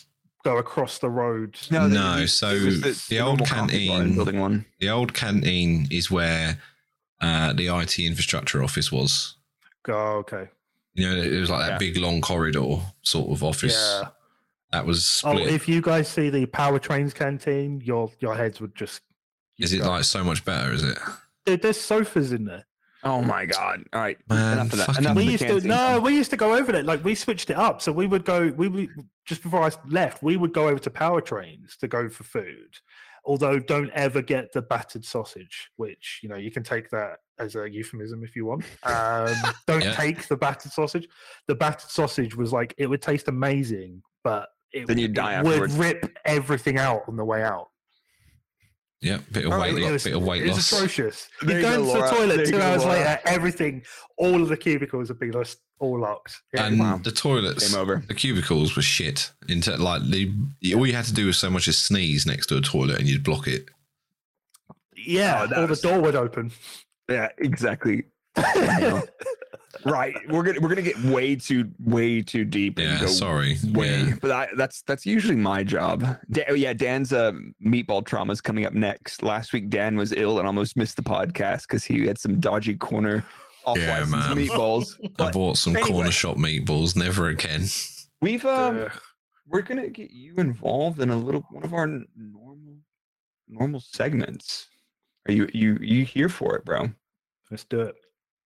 go across the road? No. So the old canteen, building one. The old canteen is where the IT infrastructure office was. Oh, okay. You know, it was like that big long corridor sort of office. Yeah. That was split. Oh, if you guys see the Powertrains canteen, your heads would just. Is it like so much better? Is it? Dude, there's sofas in there. Oh my god! All right, man. Enough of that. We used to go over there. Like we switched it up, so we would go. We would just before I left, we would go over to Powertrains to go for food. Although, don't ever get the battered sausage, which you can take that as a euphemism if you want. Don't take the battered sausage. The battered sausage was like it would taste amazing, but then you'd die afterwards. Would rip everything out on the way out. Yeah, bit of weight loss. It's atrocious. You go into the toilet 2 hours later, everything, all of the cubicles have been all locked. Yeah. And the toilets, the cubicles were shit. All you had to do was so much as sneeze next to a toilet and you'd block it. Yeah, or the door would open. Yeah, exactly. Right, we're gonna get way too deep. Yeah, sorry. But that's usually my job. Dan's meatball trauma is coming up next. Last week, Dan was ill and almost missed the podcast because he had some dodgy corner off-license meatballs. I bought some corner shop meatballs. Never again. We're gonna get you involved in one of our normal segments. Are you here for it, bro? Let's do it.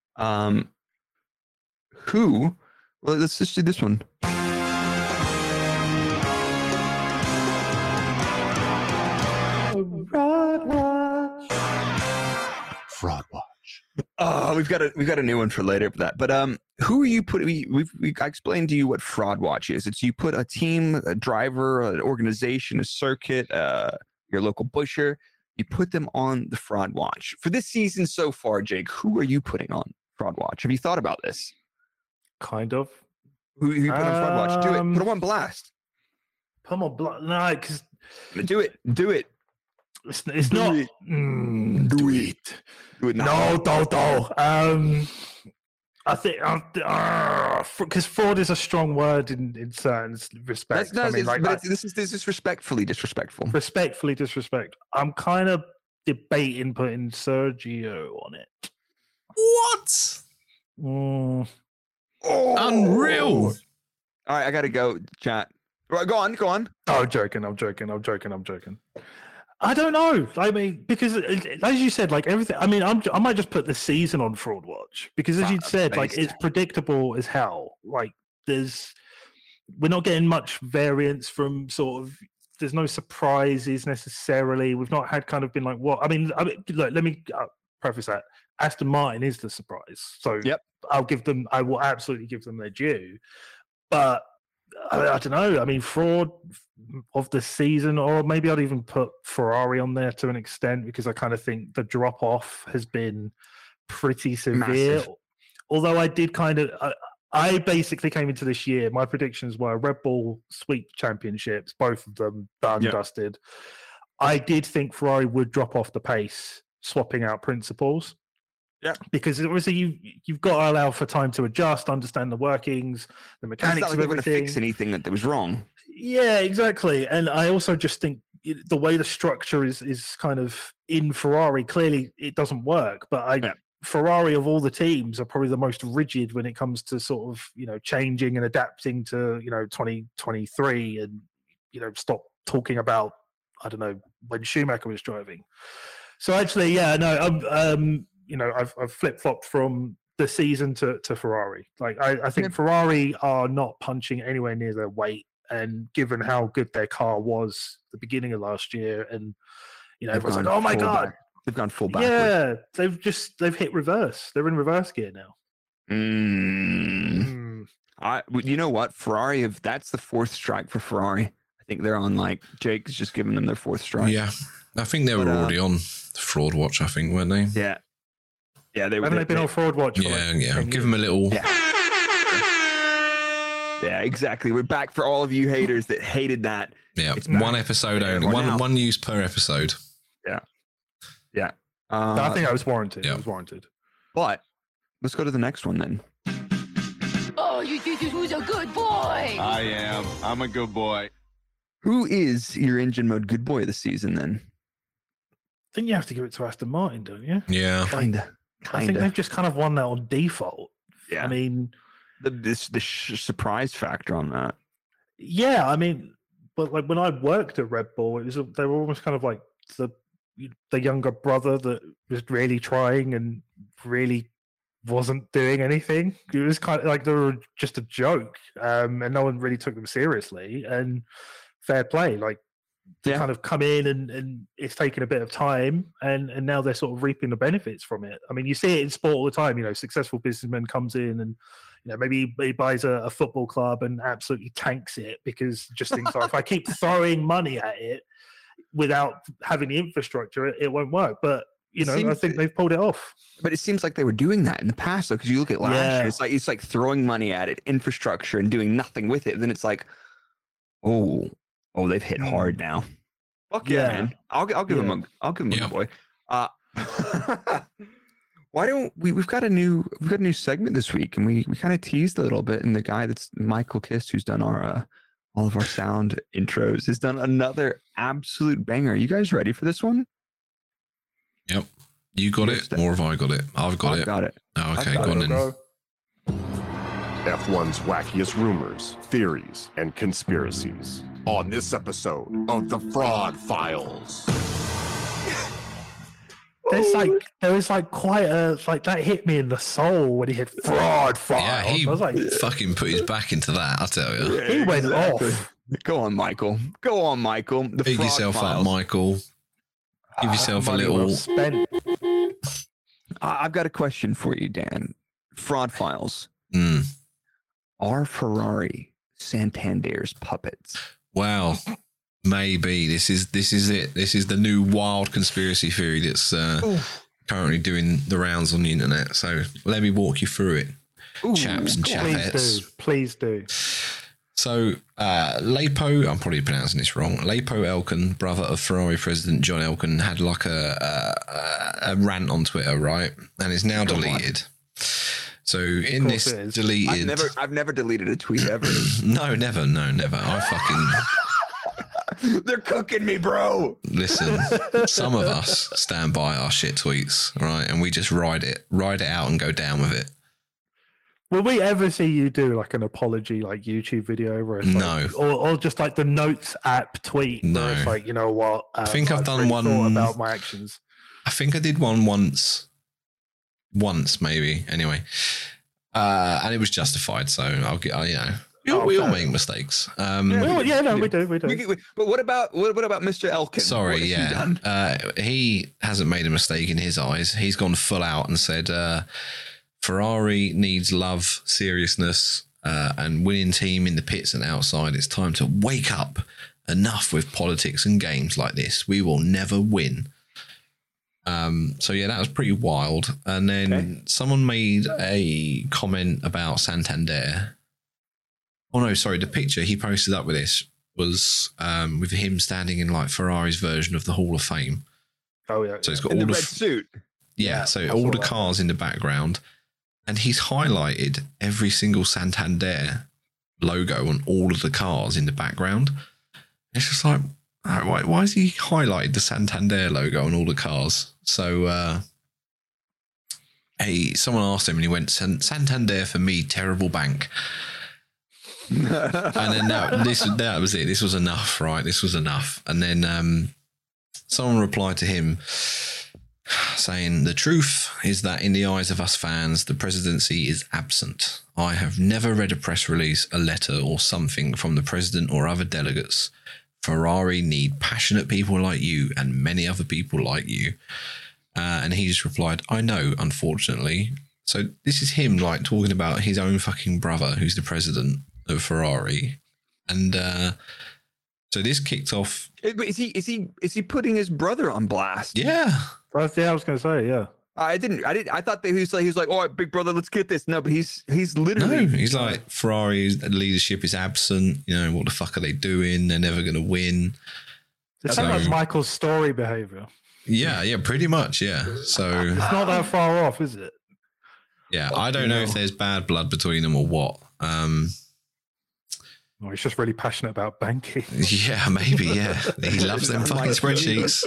Well, let's just do this one. Fraud Watch. Oh, we've got a new one for later for that. But who are you putting? I explained to you what Fraud Watch is. It's you put a team, a driver, an organization, a circuit, your local busher. You put them on the Fraud Watch for this season so far. Jake, who are you putting on Fraud Watch? Have you thought about this? Kind of. Who you put on Fraud Watch? Do it. Put them on blast. Put them on blast. No, because do it. It's not. Do it. Now. No. I think because fraud is a strong word in certain respects. This is respectfully disrespectful. Respectfully disrespect. I'm kind of debating putting Sergio on it. What? Unreal. All right, I gotta go, chat. Right, go on. Oh, I'm joking. I don't know. I mean, because as you said, like everything. I mean, I might just put the season on Fraud Watch because, as you said, like it's predictable as hell. Like we're not getting much variance from sort of. There's no surprises necessarily. We've not had kind of been like what. I mean, look, let me preface that. Aston Martin is the surprise. So I will absolutely give them their due. But I don't know. I mean, fraud of the season, or maybe I'd even put Ferrari on there to an extent because I kind of think the drop off has been pretty severe. Massive. Although I did I basically came into this year, my predictions were Red Bull sweep championships, both of them done, dusted. I did think Ferrari would drop off the pace, swapping out principles. Yeah, because obviously you've got to allow for time to adjust, understand the workings, the mechanics of everything. To fix anything that was wrong. Yeah, exactly. And I also just think the way the structure is kind of in Ferrari, clearly it doesn't work. But Ferrari of all the teams are probably the most rigid when it comes to sort of changing and adapting to 2023 and stop talking about when Schumacher was driving. So actually, I've flip-flopped from the season to Ferrari. Like, I think Ferrari are not punching anywhere near their weight. And given how good their car was at the beginning of last year, and everyone's like, "Oh my god, they've gone full back." Yeah, they've hit reverse. They're in reverse gear now. You know what, Ferrari? If that's the fourth strike for Ferrari, I think they're on. Like Jake's just giving them their fourth strike. Yeah, I think they were already on the Fraud Watch. I think, weren't they? Yeah. Yeah, haven't they been on Fraud Watch? Yeah. Give them a little. Yeah, exactly. We're back for all of you haters that hated that. Yeah, one episode only. One use per episode. Yeah. I think that was warranted. Yeah. It was warranted. But let's go to the next one then. Oh, you think who's a good boy? I am. I'm a good boy. Who is your engine mode good boy of the season then? I think you have to give it to Aston Martin, don't you? Yeah. Kinda. I think they've just kind of won that on default. Yeah. I mean, the surprise factor on that. Yeah, I mean, but like when I worked at Red Bull, they were almost kind of like the younger brother that was really trying and really wasn't doing anything. It was kind of like they were just a joke, and no one really took them seriously. And fair play, like they kind of come in and it's taken a bit of time, and now they're sort of reaping the benefits from it. I mean, you see it in sport all the time. You know, successful businessman comes in and maybe he buys a football club and absolutely tanks it because just thinks, if I keep throwing money at it without having the infrastructure, it won't work. But I think they've pulled it off. But it seems like they were doing that in the past, though, because you look at last year, it's like throwing money at it, infrastructure, and doing nothing with it. And then it's like, oh, they've hit hard now. Fuck yeah, man! I'll give him a good boy. Why don't we've got a new segment this week, and we kind of teased a little bit, and the guy that's Michael Kist, who's done our all of our sound intros, has done another absolute banger. Are you guys ready for this one? Yep. You got it, or have I got it? I've got it. Oh, okay, go on then. F1's wackiest rumors, theories, and conspiracies on this episode of The Fraud Files. There was quite a that hit me in the soul when he hit Fraud Files. Yeah, he fucking put his back into that, I tell you. He went off. Go on, Michael. Big yourself up, Michael. Give yourself a little. I've got a question for you, Dan. Fraud Files. Are Ferrari Santander's puppets? Well, maybe this is it. This is the new wild conspiracy theory that's currently doing the rounds on the internet. So let me walk you through it, chaps and chapettes. Please do. So Lepo, I'm probably pronouncing this wrong. Lepo Elkan, brother of Ferrari president John Elkan, had like a rant on Twitter, right? And it's now deleted. So in this deleted, I've never deleted a tweet ever. No, never. I fucking. They're cooking me, bro. Listen, some of us stand by our shit tweets, right? And we just ride it out and go down with it. Will we ever see you do like an apology, like YouTube video, where it's no, or just like the Notes app tweet? No, where it's like, you know what? I think I've done one about my actions. I think I did one once maybe. Anyway, and it was justified. So I'll get. We all make mistakes. We do. But what about Mr. Elkan? Sorry, he hasn't made a mistake in his eyes. He's gone full out and said. Ferrari needs love, seriousness, and winning team in the pits and outside. It's time to wake up. Enough with politics and games like this. We will never win. So yeah, that was pretty wild. And then someone made a comment about Santander. Oh no, sorry. The picture he posted up with this was with him standing in like Ferrari's version of the Hall of Fame. Oh yeah. So it's got in all the red suit. Yeah, so all the cars in the background. And he's highlighted every single Santander logo on all of the cars in the background. It's just like, why has he highlighted the Santander logo on all the cars? So someone asked him and he went, Santander for me, terrible bank. And then that was it. This was enough, right? This was enough. And then someone replied to him, saying, the truth is that in the eyes of us fans, the presidency is absent. I have never read a press release, a letter or something from the president or other delegates. Ferrari need passionate people like you and many other people like you. And he just replied, I know, unfortunately. So this is him like talking about his own fucking brother, who's the president of Ferrari. And so this kicked off. Is he putting his brother on blast? Yeah. I was going to say, yeah. I thought that he was like, all right, big brother, let's get this. No, but he's literally. No, he's like, Ferrari's leadership is absent. You know, what the fuck are they doing? They're never going to win. It's like Michael's Story behavior. Yeah, pretty much, yeah. So it's not that far off, is it? Yeah, I don't know if there's bad blood between them or what. Or he's just really passionate about banking. Yeah, maybe. Yeah, he loves them fucking spreadsheets.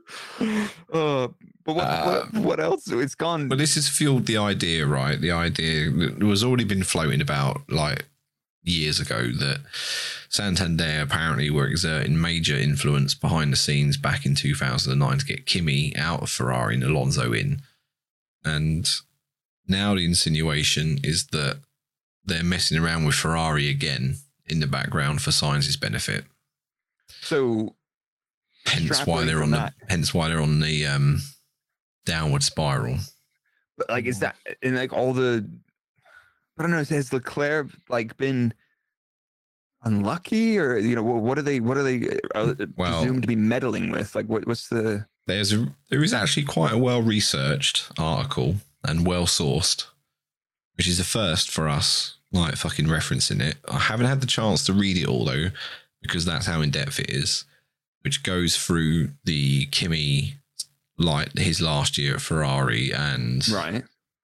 But what else? It's gone. But this has fueled the idea, right? The idea that was already been floating about like years ago that Santander apparently were exerting major influence behind the scenes back in 2009 to get Kimi out of Ferrari and Alonso in. And now the insinuation is that they're messing around with Ferrari again in the background for Sainz's benefit. So hence why they're on the downward spiral. But like, is that in like all the? I don't know. Has Leclerc like been unlucky, or what are they presumed to be meddling with? Like, what's the? There is actually quite a well researched article and well sourced, which is the first for us. Like fucking referencing it. I haven't had the chance to read it all though, because that's how in depth it is. Which goes through the Kimi, like his last year at Ferrari and right.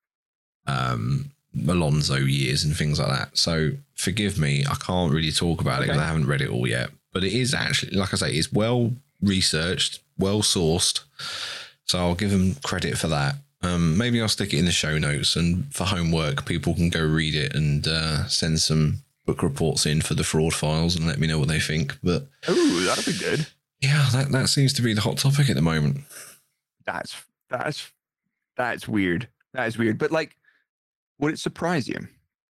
Alonso years and things like that. So forgive me, I can't really talk about it because I haven't read it all yet. But it is actually, like I say, it's well researched, well sourced. So I'll give them credit for that. Maybe I'll stick it in the show notes, and for homework, people can go read it and send some book reports in for the fraud files and let me know what they think. But that'll be good. Yeah, that seems to be the hot topic at the moment. That's weird. That is weird. But like, would it surprise you?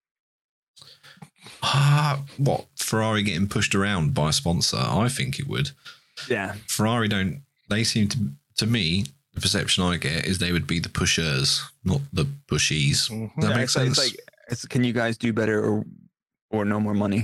What, Ferrari getting pushed around by a sponsor? I think it would. Yeah. Ferrari they seem to me, the perception I get is they would be the pushers, not the pushies. Mm-hmm. Does that make sense? It's can you guys do better or no more money?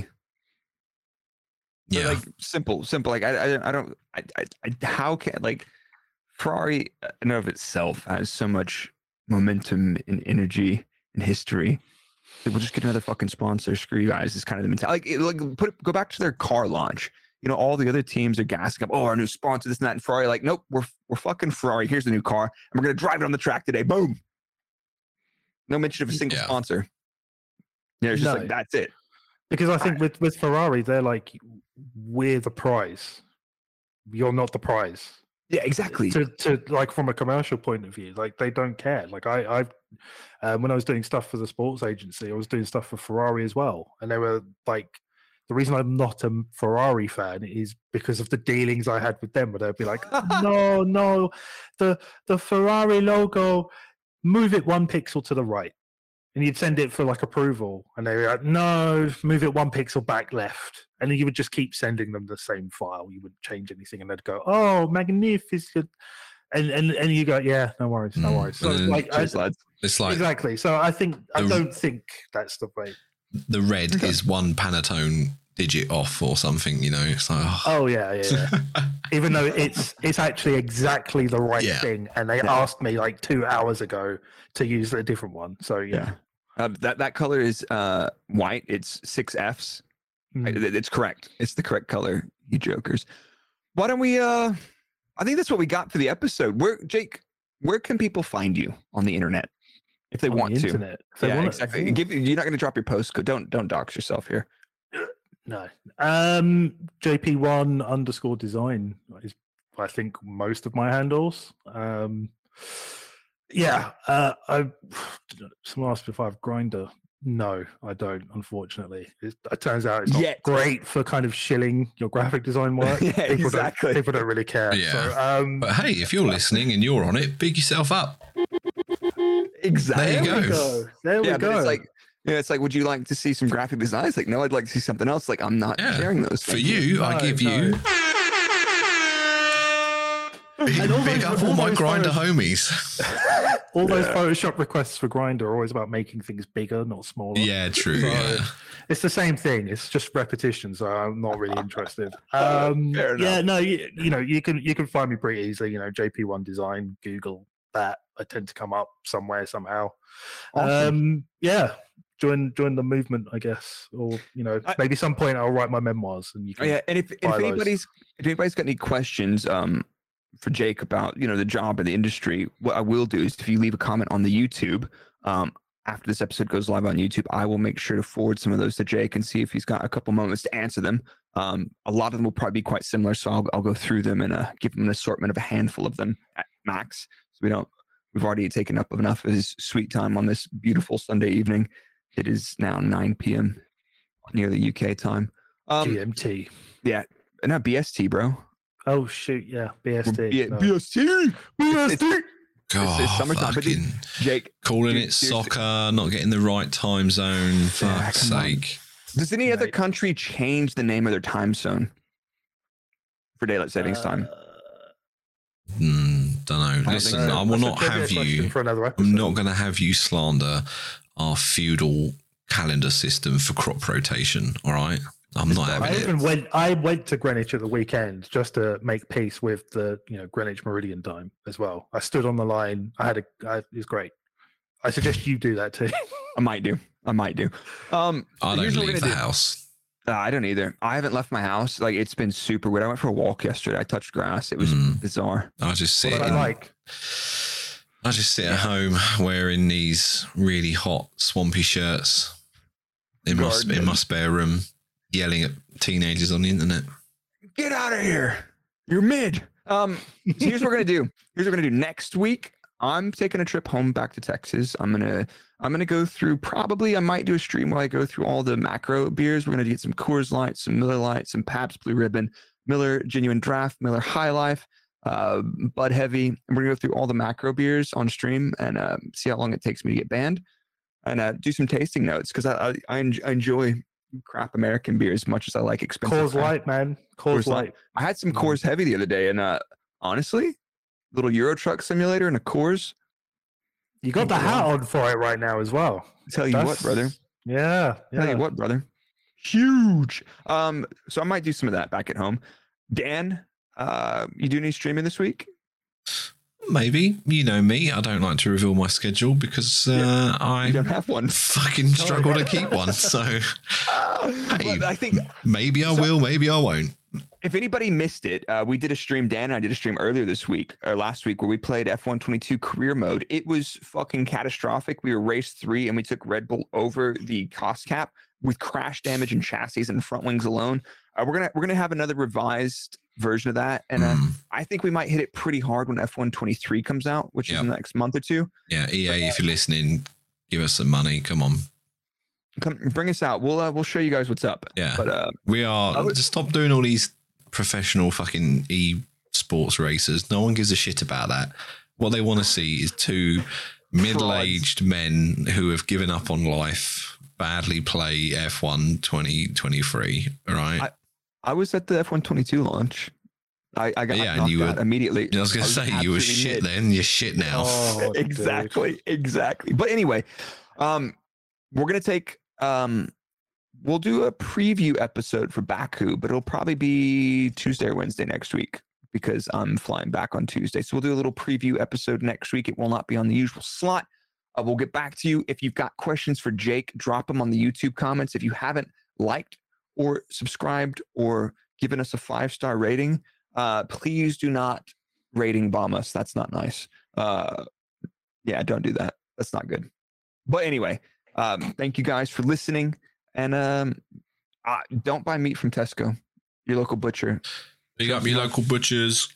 Yeah. Like simple. Like how can like Ferrari in and of itself has so much momentum and energy and history. We'll just get another fucking sponsor. Screw you guys. Is kind of the mentality. Go back to their car launch. All the other teams are gassing up. Oh, our new sponsor, this and that. And Ferrari, like, nope, we're fucking Ferrari. Here's the new car, and we're gonna drive it on the track today. Boom. No mention of a single sponsor. Yeah, it's just like that's it. Because I think with Ferrari, they're like, we're the prize. You're not the prize. Yeah, exactly. To like from a commercial point of view, like they don't care. Like I when I was doing stuff for the sports agency, I was doing stuff for Ferrari as well, and they were like, the reason I'm not a Ferrari fan is because of the dealings I had with them, where they'd be like, no, the Ferrari logo, move it 1 pixel to the right. And you'd send it for like approval, and they were like, no, move it 1 pixel back left. And then you would just keep sending them the same file. You wouldn't change anything, and they'd go, oh, magnificent. And you go, yeah, no worries. So it's like exactly. So I don't think that's the way. The red is one Pantone digit off or something, It's like, oh yeah. Even though it's actually exactly the right thing, and they asked me like 2 hours ago to use a different one. So yeah. That color is white. It's 6 Fs. It's correct. It's the correct color, you jokers. Why don't we? I think that's what we got for the episode. Jake, where can people find you on the internet if they want to? Internet. Exactly. You're not going to drop your postcode. Don't dox yourself here. No. JP1_design is, I think, most of my handles. Someone asked if I have Grindr. No, I don't, unfortunately. It turns out it's not great for kind of shilling your graphic design work. People don't really care. Yeah. So, but hey, if you're listening and you're on it, big yourself up. Exactly. There you go. There we go. It's like, it's like, would you like to see some graphic designs? Like, no, I'd like to see something else. Like, I'm not sharing those. For you, I give you... Big up all my Grindr homies. All those Photoshop requests for Grindr are always about making things bigger, not smaller. Yeah, true. So it's the same thing. It's just repetition, so I'm not really interested. Fair enough. Yeah, no, you can find me pretty easily. JP1 Design, Google that. I tend to come up somewhere somehow. Awesome. Join the movement, I guess, or maybe some point I'll write my memoirs and you can. And if anybody's got any questions, for Jake about the job in the industry, what I will do is if you leave a comment on the YouTube, after this episode goes live on YouTube, I will make sure to forward some of those to Jake and see if he's got a couple moments to answer them. A lot of them will probably be quite similar, so I'll go through them and give him an assortment of a handful of them at max. So we've already taken up enough of his sweet time on this beautiful Sunday evening. It is now 9 p.m. near the UK time. GMT. Yeah, no, BST, bro. Oh shoot, yeah, BST. BST. God, it's summertime. But Jake, calling it soccer, not getting the right time zone. Fuck's sake. Does any other country change the name of their time zone for daylight savings time? Don't know. Listen, I will not have you. I'm not going to have you slander our feudal calendar system for crop rotation. All right, I'm not having it. I went to Greenwich at the weekend just to make peace with the Greenwich Meridian time as well. I stood on the line. It was great. I suggest you do that too. I might do. I don't leave the house. I don't either. I haven't left my house. Like, it's been super weird. I went for a walk yesterday. I touched grass. It was bizarre. I just sit at home wearing these really hot, swampy shirts in my spare room, yelling at teenagers on the internet. Get out of here. You're mid. So here's what we're gonna do. Next week, I'm taking a trip home back to Texas. I'm gonna go through, I might do a stream where I go through all the macro beers. We're gonna get some Coors Light, some Miller Lite, some Pabst Blue Ribbon, Miller Genuine Draft, Miller High Life, Bud Heavy. And we're gonna go through all the macro beers on stream and see how long it takes me to get banned, and do some tasting notes, because I enjoy crap American beer as much as I like expensive Coors Light, man. Coors Light. I had some Coors Heavy the other day, and honestly, little Euro Truck Simulator and a Coors. You got the hat on for it right now as well. Tell you what, brother. Yeah. Tell you what, brother. Huge. So I might do some of that back at home. Dan, you do any streaming this week? Maybe. You know me. I don't like to reveal my schedule because I don't have one. Fucking struggle to keep one. So hey, I think maybe I will, maybe I won't. If anybody missed it, we did a stream. Dan and I did a stream earlier last week, where we played F122 career mode. It was fucking catastrophic. We were race 3 and we took Red Bull over the cost cap with crash damage and chassis and front wings alone. We're gonna have another revised version of that, and I think we might hit it pretty hard when F123 comes out, which is in the next month or two. Yeah, EA, if you're listening, give us some money. Come on. Come bring us out. We'll show you guys what's up. Yeah, but we are. Just stop doing all these professional fucking e-sports racers. No one gives a shit about that. What they want to see is two middle-aged men who have given up on life badly play F1 2023. All right. I was at the F122 launch. I got knocked out immediately. I was going to say you were shit then. You're shit now. Oh, exactly. But anyway, we're going to take. We'll do a preview episode for Baku, but it'll probably be Tuesday or Wednesday next week, because I'm flying back on Tuesday. So we'll do a little preview episode next week. It will not be on the usual slot. We'll get back to you. If you've got questions for Jake, drop them on the YouTube comments. If you haven't liked or subscribed or given us a 5-star rating, please do not rating bomb us. That's not nice. Yeah, don't do that. That's not good. But anyway, thank you guys for listening. And don't buy meat from Tesco, your local butcher. Big up your local butchers.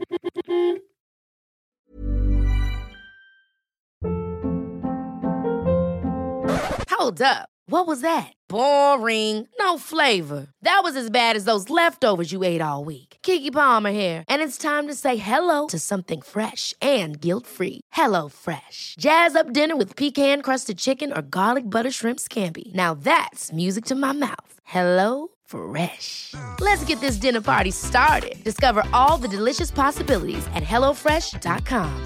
Hold up. What was that? Boring. No flavor. That was as bad as those leftovers you ate all week. Keke Palmer here. And it's time to say hello to something fresh and guilt-free. Hello Fresh. Jazz up dinner with pecan-crusted chicken or garlic butter shrimp scampi. Now that's music to my mouth. Hello Fresh. Let's get this dinner party started. Discover all the delicious possibilities at HelloFresh.com.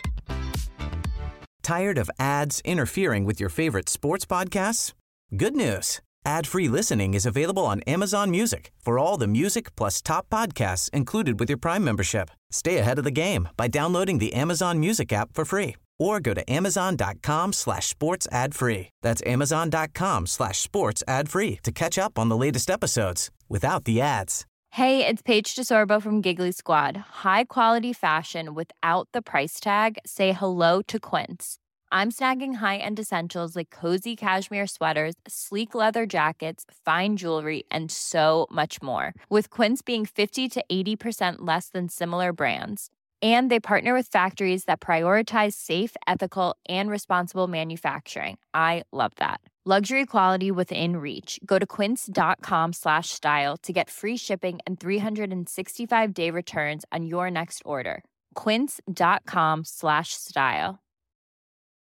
Tired of ads interfering with your favorite sports podcasts? Good news. Ad-free listening is available on Amazon Music for all the music plus top podcasts included with your Prime membership. Stay ahead of the game by downloading the Amazon Music app for free, or go to amazon.com/sports ad free. That's amazon.com/sports ad free to catch up on the latest episodes without the ads. Hey, it's Paige DeSorbo from Giggly Squad. High quality fashion without the price tag. Say hello to Quince. I'm snagging high-end essentials like cozy cashmere sweaters, sleek leather jackets, fine jewelry, and so much more. With Quince being 50 to 80% less than similar brands. And they partner with factories that prioritize safe, ethical, and responsible manufacturing. I love that. Luxury quality within reach. Go to quince.com/style to get free shipping and 365-day returns on your next order. Quince.com/style.